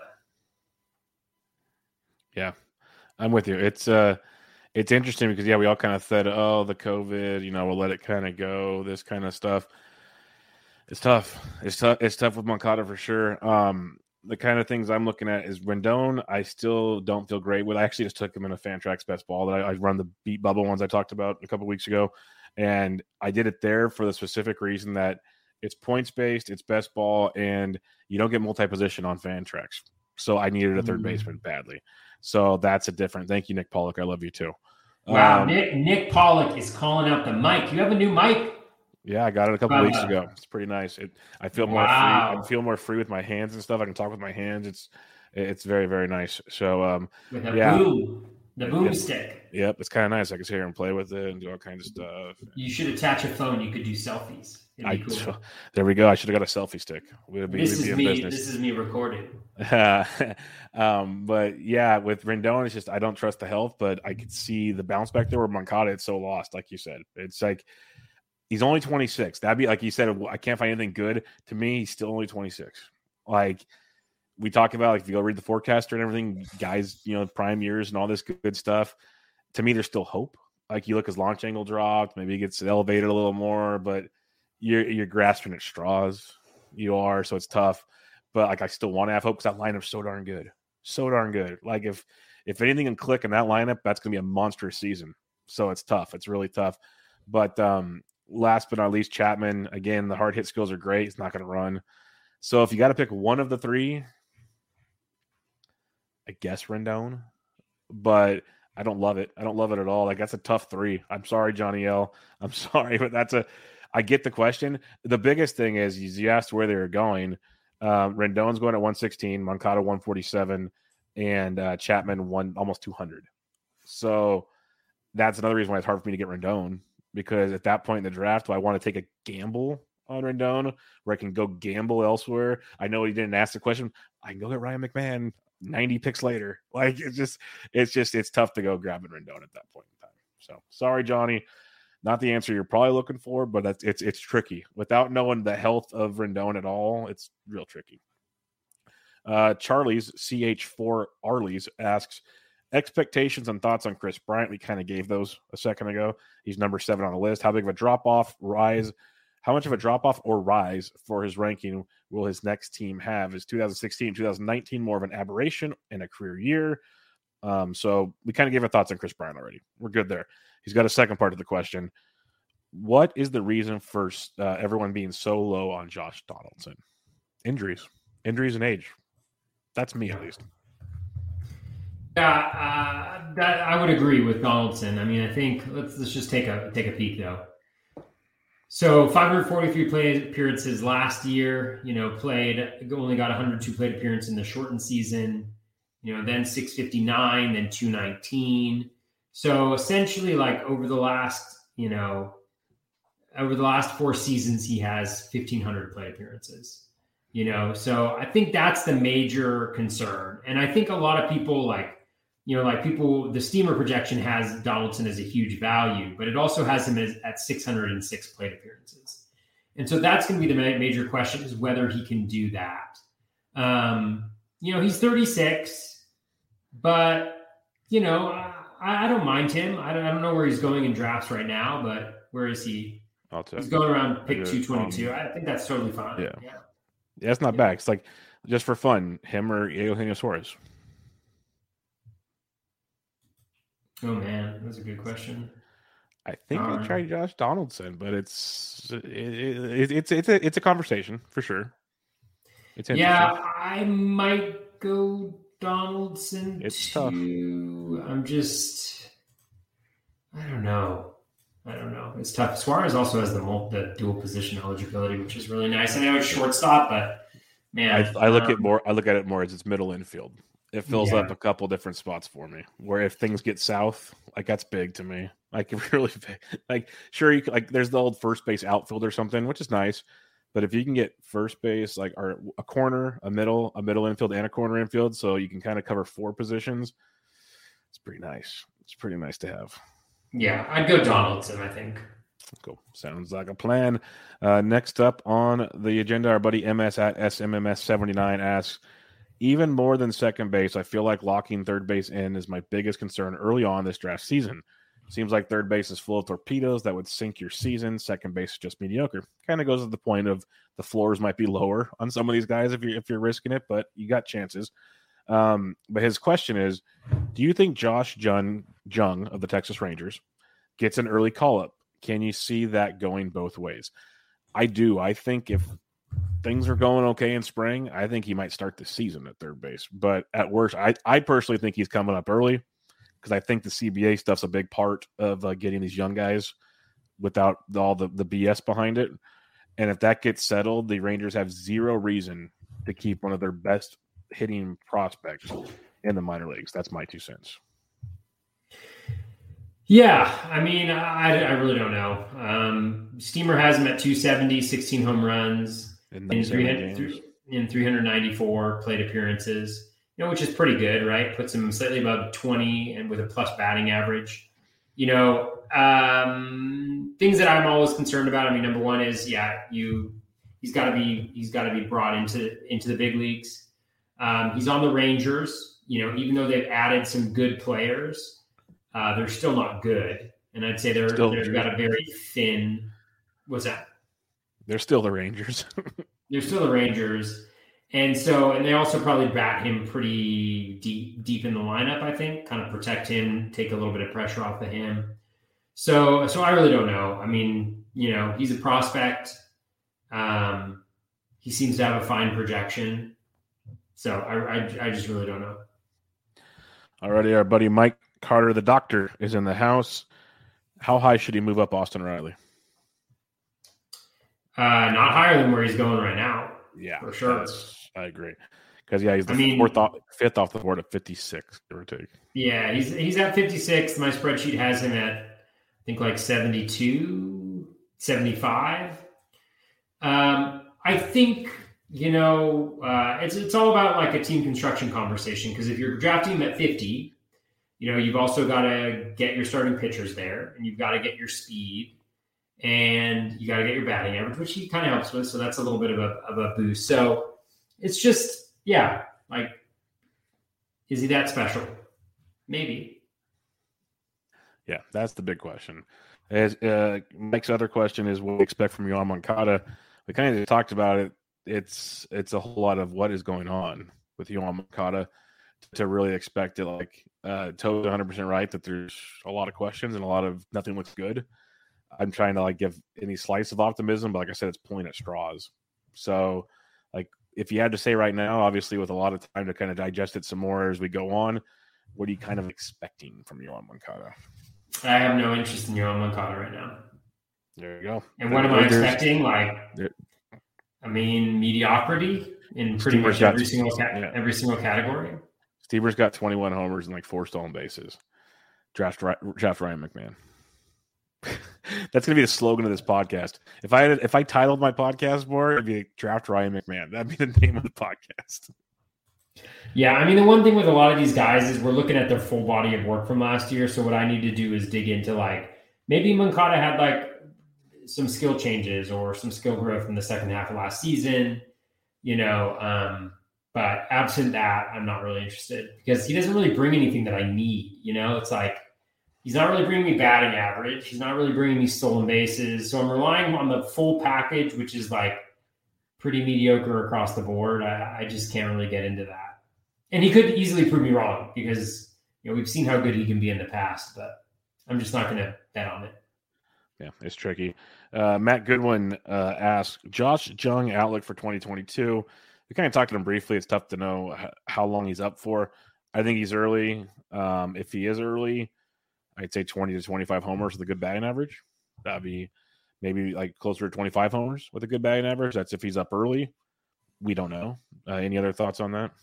Yeah, I'm with you. It's uh It's interesting because, yeah, we all kind of said, oh, the COVID, you know, we'll let it kind of go, this kind of stuff. It's tough. It's tough. It's tough with Moncada for sure. Um, the kind of things I'm looking at is Rendon. I still don't feel great with. I actually just took him in a Fantrax best ball that I, I run the beat bubble ones I talked about a couple weeks ago, and I did it there for the specific reason that it's points based, it's best ball, and you don't get multi position on Fantrax. So I needed a third mm. baseman badly. So that's a different. Thank you, Nick Pollock. I love you too. Wow, um, Nick Nick Pollock is calling out the mic. You have a new mic. Yeah, I got it a couple wow. weeks ago. It's pretty nice. It, I feel more wow. free. I feel more free with my hands and stuff. I can talk with my hands. It's it's very, very nice. So um with a yeah. boom. The boom yep. stick. Yep, it's kind of nice. I can sit here and play with it and do all kinds of stuff. You should attach a phone. You could do selfies. I, cool. so, there we go. I should have got a selfie stick. We'd be, this we'd is be in me. business. This is me recording. um, but yeah, with Rendon, it's just I don't trust the health, but I could see the bounce back there. Where Moncada, it's so lost, like you said. It's like he's only twenty-six. That'd be like you said. I can't find anything good. To me, he's still only twenty-six. Like we talk about, like if you go read the forecaster and everything, guys, you know, prime years and all this good stuff. To me, there's still hope. Like you look, his launch angle dropped. Maybe he gets elevated a little more, but you're you're grasping at straws. You are, so it's tough. But like I still want to have hope because that lineup's so darn good, so darn good. Like if if anything can click in that lineup, that's gonna be a monstrous season. So it's tough. It's really tough. But um, last but not least, Chapman. Again, the hard hit skills are great. It's not gonna run. So if you got to pick one of the three, I guess Rendon. But I don't love it. I don't love it at all. Like that's a tough three. I'm sorry, Johnny L. I'm sorry, but that's a. I get the question. The biggest thing is, is you asked where they were going. Um, Rendon's going at one sixteen, Moncada one forty-seven, and uh, Chapman one almost two hundred. So that's another reason why it's hard for me to get Rendon, because at that point in the draft, do I want to take a gamble on Rendon where I can go gamble elsewhere? I know he didn't ask the question. I can go get Ryan McMahon ninety picks later. Like it's just, it's just, it's tough to go grabbing Rendon at that point in time. So sorry, Johnny. Not the answer you're probably looking for, but it's it's, it's tricky. Without knowing the health of Rendon at all, it's real tricky. Uh, Charlie's C H four Arley's asks, expectations and thoughts on Chris Bryant. We kind of gave those a second ago. He's number seven on the list. How big of a drop-off, rise, how much of a drop-off or rise for his ranking will his next team have? Is twenty sixteen, twenty nineteen more of an aberration in a career year? Um, so we kind of gave our thoughts on Chris Bryant already. We're good there. He's got a second part of the question. What is the reason for uh, everyone being so low on Josh Donaldson? Injuries. Injuries and age. That's me, at least. Yeah, uh, that, I would agree with Donaldson. I mean, I think let's let's just take a take a peek though. So five hundred forty-three play appearances last year. You know, played only got one hundred two plate appearance in the shortened season. You know, then six fifty-nine, then two nineteen. So essentially, like over the last, you know, over the last four seasons, he has fifteen hundred plate appearances. You know, so I think that's the major concern. And I think a lot of people like, you know, like people, the Steamer projection has Donaldson as a huge value, but it also has him as, at six hundred six plate appearances. And so that's going to be the major question, is whether he can do that. Um, you know, he's thirty-six, but, you know, I, I don't mind him. I don't, I don't know where he's going in drafts right now, but where is he? I'll tell he's going around pick two twenty-two. Um, I think that's totally fine. Yeah. Yeah. Yeah, it's not yeah. bad. It's like just for fun, him or Eugenio Suarez. Oh man, that's a good question. I think All I right. tried Josh Donaldson, but it's it, it, it's it's a it's a conversation for sure. It's yeah, I might go Donaldson. It's too. tough. I'm just, I don't know. I don't know. It's tough. Suarez also has the, the dual position eligibility, which is really nice. I know it's shortstop, but man, I, I look um, at more. I look at it more as it's middle infield. It fills yeah. up a couple different spots for me. Where if things get south, like that's big to me. Like really big. Like sure, you like there's the old first base outfield or something, which is nice. But if you can get first base, like or a corner, a middle, a middle infield, and a corner infield, so you can kind of cover four positions, it's pretty nice. It's pretty nice to have. Yeah, I'd go Donaldson, I think. Cool. Sounds like a plan. Uh, next up on the agenda, our buddy M S at S M M S seventy-nine asks, even more than second base, I feel like locking third base in is my biggest concern early on this draft season. Seems like third base is full of torpedoes that would sink your season. Second base is just mediocre. Kind of goes to the point of the floors might be lower on some of these guys if you're if you're risking it, but you got chances. Um, but his question is, do you think Josh Jung, Jung of the Texas Rangers gets an early call-up? Can you see that going both ways? I do. I think if things are going okay in spring, I think he might start the season at third base. But at worst, I, I personally think he's coming up early, because I think the C B A stuff's a big part of uh, getting these young guys without all the, the B S behind it. And if that gets settled, the Rangers have zero reason to keep one of their best hitting prospects in the minor leagues. That's my two cents. Yeah, I mean, I, I really don't know. Um, Steamer has him at two seventy, sixteen home runs in, in, three hundred, in three ninety-four plate appearances. You know, which is pretty good, right? Puts him slightly above twenty and with a plus batting average. You know, um, things that I'm always concerned about. I mean, number one is, yeah, you he's got to be he's got to be brought into into the big leagues. Um, he's on the Rangers. You know, even though they've added some good players, uh, they're still not good. And I'd say they're still they've got a very thin. What's that? They're still the Rangers. They're still the Rangers. And so, and they also probably bat him pretty deep, deep in the lineup, I think, kind of protect him, take a little bit of pressure off of him. So, so I really don't know. I mean, you know, he's a prospect. Um, he seems to have a fine projection. So I, I, I just really don't know. Alrighty, our buddy Mike Carter, the doctor, is in the house. How high should he move up Austin Riley? Uh, not higher than where he's going right now. Yeah, for sure. I agree. Because yeah, he's the I mean, fourth off, fifth off the board at fifty-six, give or take. Yeah, he's he's at fifty-six. My spreadsheet has him at, I think, like seventy-two, seventy-five. Um, I think, you know, uh, it's it's all about like a team construction conversation, because if you're drafting him at fifty, you know, you've also got to get your starting pitchers there, and you've got to get your speed, and you got to get your batting average, which he kind of helps with. So that's a little bit of a of a boost. So it's just, yeah, like, is he that special? Maybe. Yeah, that's the big question. As uh, Mike's other question is, what do we expect from Yoan Moncada? We kind of talked about it. It's it's a whole lot of what is going on with Yoan Moncada to really expect it. Like, uh, Toad's one hundred percent right that there's a lot of questions and a lot of nothing looks good. I'm trying to like give any slice of optimism, but like I said, it's pulling at straws. So, like, if you had to say right now, obviously with a lot of time to kind of digest it some more as we go on, what are you kind of expecting from Yoan Moncada? I have no interest in Yoan Moncada right now. There you go. And what am I expecting? Like, I mean, mediocrity in pretty much every single ca- yeah. every single category. Stever's got twenty-one homers and like four stolen bases. Draft, draft Ryan McMahon. That's going to be the slogan of this podcast. If I had, if I titled my podcast more, it'd be Draft Ryan McMahon. That'd be the name of the podcast. Yeah, I mean, the one thing with a lot of these guys is we're looking at their full body of work from last year. So what I need to do is dig into, like, maybe Moncada had like some skill changes or some skill growth in the second half of last season, you know. Um, but absent that, I'm not really interested, because he doesn't really bring anything that I need. You know, it's like, he's not really bringing me batting average. He's not really bringing me stolen bases. So I'm relying on the full package, which is like pretty mediocre across the board. I, I just can't really get into that. And he could easily prove me wrong, because, you know, we've seen how good he can be in the past, but I'm just not going to bet on it. Yeah, it's tricky. Uh, Matt Goodwin uh, asked, Josh Jung outlook for twenty twenty-two. We kind of talked to him briefly. It's tough to know h- how long he's up for. I think he's early. Um, if he is early, I'd say twenty to twenty-five homers with a good batting average. That'd be maybe like closer to twenty-five homers with a good batting average. That's if he's up early. We don't know. Uh, any other thoughts on that?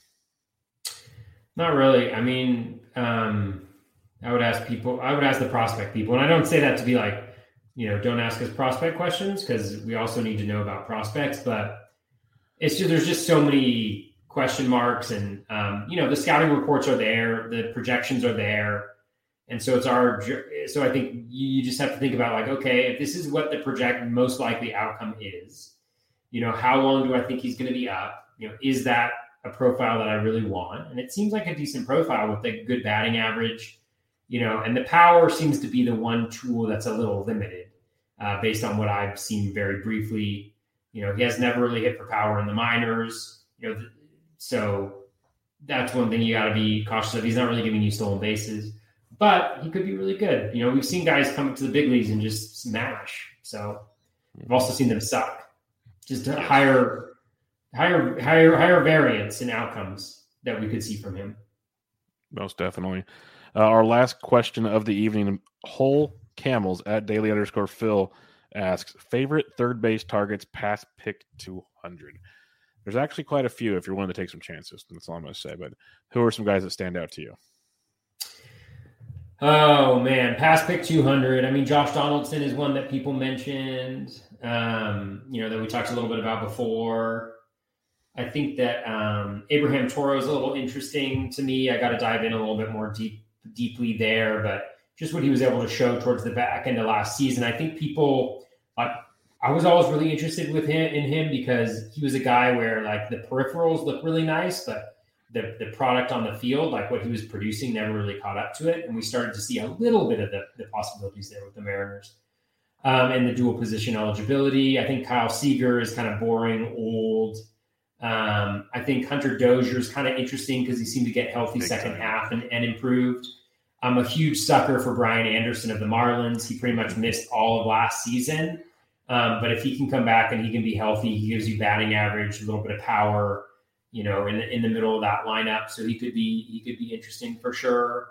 Not really. I mean, um, I would ask people, I would ask the prospect people. And I don't say that to be like, you know, don't ask us prospect questions, because we also need to know about prospects. But it's just, there's just so many question marks. And, um, you know, the scouting reports are there. The projections are there. And so it's our, so I think you just have to think about, like, okay, if this is what the project most likely outcome is, you know, how long do I think he's going to be up? You know, is that a profile that I really want? And it seems like a decent profile with a good batting average, you know, and the power seems to be the one tool that's a little limited uh, based on what I've seen very briefly. You know, he has never really hit for power in the minors, you know, so that's one thing you got to be cautious of. He's not really giving you stolen bases, but he could be really good. You know, we've seen guys come to the big leagues and just smash. So we've also seen them suck. Just yes. higher, higher, higher, higher variance in outcomes that we could see from him. Most definitely. Uh, our last question of the evening, Whole Camels at daily underscore Phil asks, favorite third base targets past pick two hundred. There's actually quite a few if you're willing to take some chances. That's all I'm going to say. But who are some guys that stand out to you? Oh, man. Past pick two hundred. I mean, Josh Donaldson is one that people mentioned, um, you know, that we talked a little bit about before. I think that um, Abraham Toro is a little interesting to me. I got to dive in a little bit more deep, deeply there. But just what he was able to show towards the back end of last season, I think people uh, – I was always really interested with him in him because he was a guy where like the peripherals look really nice, but the, the product on the field, like what he was producing, never really caught up to it. And we started to see a little bit of the, the possibilities there with the Mariners um, and the dual position eligibility. I think Kyle Seager is kind of boring, old. Um, I think Hunter Dozier is kind of interesting because he seemed to get healthy Big second time. half and, and improved. I'm a huge sucker for Brian Anderson of the Marlins. He pretty much missed all of last season. Um, but if he can come back and he can be healthy, he gives you batting average, a little bit of power, you know, in the, in the middle of that lineup. So he could be he could be interesting for sure.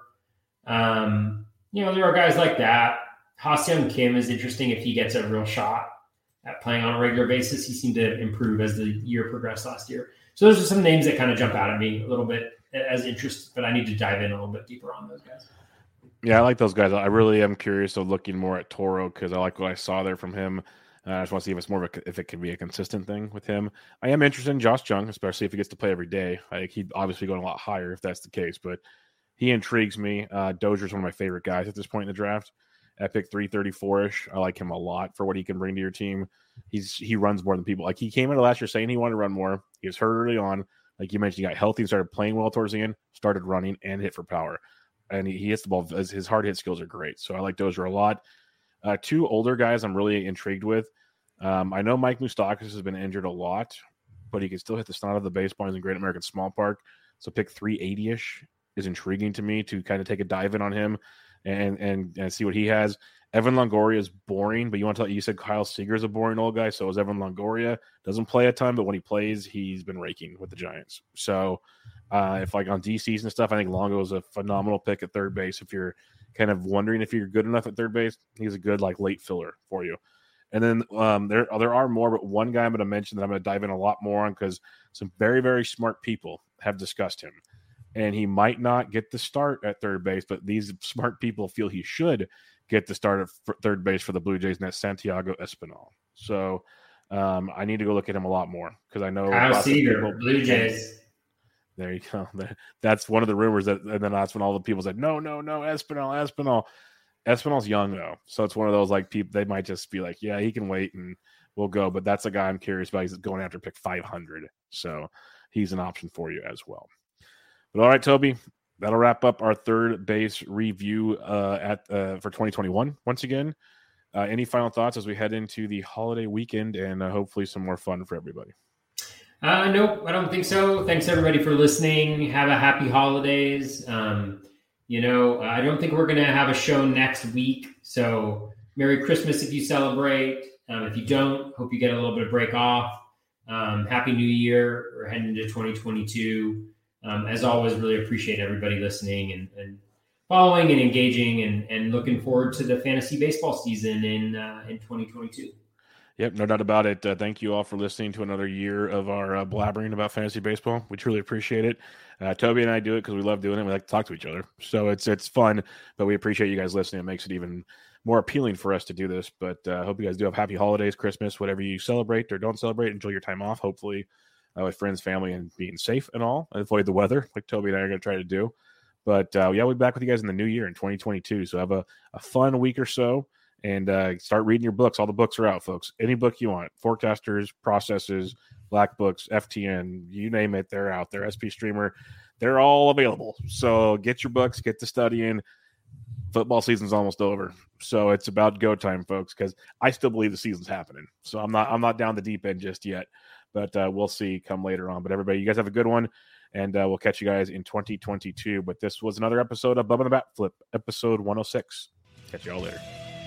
Um, you know, there are guys like that. Ha-Seong Kim is interesting if he gets a real shot at playing on a regular basis. He seemed to improve as the year progressed last year. So those are some names that kind of jump out at me a little bit as interest, but I need to dive in a little bit deeper on those guys. Yeah, I like those guys. I really am curious of looking more at Toro because I like what I saw there from him. Uh, I just want to see if it's more of a, if it can be a consistent thing with him. I am interested in Josh Jung, especially if he gets to play every day. I think he'd obviously go a lot higher if that's the case, but he intrigues me. Uh, Dozier's one of my favorite guys at this point in the draft. At pick three thirty-four-ish, I like him a lot for what he can bring to your team. He's He runs more than people. Like, he came into last year saying he wanted to run more. He was hurt early on. Like you mentioned, he got healthy and started playing well towards the end, started running and hit for power. And he, he hits the ball. His hard hit skills are great. So I like Dozier a lot. Uh, two older guys I'm really intrigued with. Um, I know Mike Moustakas has been injured a lot, but he can still hit the snot of the baseball. He's in Great American Small Park. So pick three eighty-ish is intriguing to me to kind of take a dive in on him and and, and see what he has. Evan Longoria is boring, but you want to tell you said Kyle Seager is a boring old guy. So is Evan Longoria. Doesn't play a ton, but when he plays, he's been raking with the Giants. So uh, if like on D Cs and stuff, I think Longo is a phenomenal pick at third base. If you're kind of wondering if you're good enough at third base, he's a good like late filler for you. And then um, there, there are more, but one guy I'm going to mention that I'm going to dive in a lot more on because some very, very smart people have discussed him. And he might not get the start at third base, but these smart people feel he should get the start at third base for the Blue Jays, and that's Santiago Espinal. So um, I need to go look at him a lot more because I know Kyle Seager, Blue Jays. There you go. That's one of the rumors that, and then that's when all the people said, no, no, no, Espinal, Espinal. Espinal's young though, so it's one of those like people they might just be like, yeah, he can wait and we'll go. But that's a guy I'm curious about. He's going after pick five hundred, so he's an option for you as well. But all right, Toby, that'll wrap up our third base review uh, at uh, for twenty twenty-one. Once again, uh, any final thoughts as we head into the holiday weekend and uh, hopefully some more fun for everybody? Uh, nope, I don't think so. Thanks everybody for listening. Have a happy holidays. Um, You know, I don't think we're going to have a show next week. So Merry Christmas if you celebrate. Um, if you don't, hope you get a little bit of break off. Um, Happy New Year. We're heading into twenty twenty-two. Um, as always, really appreciate everybody listening and, and following and engaging and, and looking forward to the fantasy baseball season in uh, in twenty twenty-two. Yep, no doubt about it. Uh, thank you all for listening to another year of our uh, blabbering about fantasy baseball. We truly appreciate it. Uh, Toby and I do it because we love doing it. We like to talk to each other. So it's it's fun, but we appreciate you guys listening. It makes it even more appealing for us to do this. But I uh, hope you guys do have happy holidays, Christmas, whatever you celebrate or don't celebrate. Enjoy your time off, hopefully, uh, with friends, family, and being safe and all. Avoid the weather, like Toby and I are going to try to do. But uh, yeah, we'll be back with you guys in the new year in twenty twenty-two. So have a, a fun week or so. And uh, start reading your books. All the books are out, folks. Any book you want. Forecasters, Processes, Black Books, F T N, you name it, they're out there. S P Streamer, they're all available. So get your books, get to studying, football season's almost over. So it's about go time, folks, because I still believe the season's happening. So I'm not I'm not down the deep end just yet, but uh, we'll see come later on. But everybody, you guys have a good one, and uh, we'll catch you guys in twenty twenty-two. But this was another episode of Bubba the Bat Flip, episode one oh six. Catch y'all later.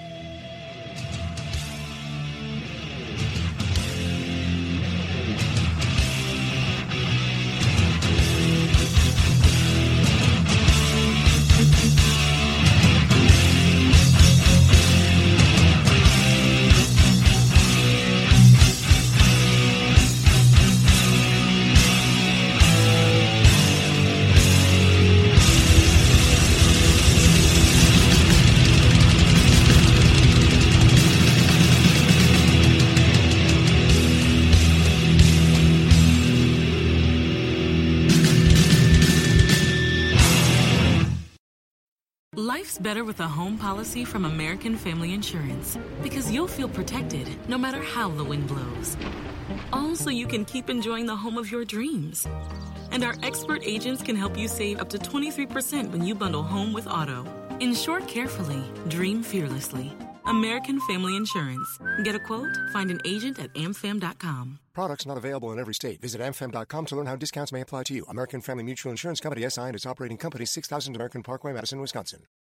Life's better with a home policy from American Family Insurance because you'll feel protected no matter how the wind blows. All so you can keep enjoying the home of your dreams. And our expert agents can help you save up to twenty-three percent when you bundle home with auto. Insure carefully, dream fearlessly. American Family Insurance. Get a quote? Find an agent at am fam dot com. Products not available in every state. Visit am fam dot com to learn how discounts may apply to you. American Family Mutual Insurance Company, S I and its operating company, six thousand American Parkway, Madison, Wisconsin.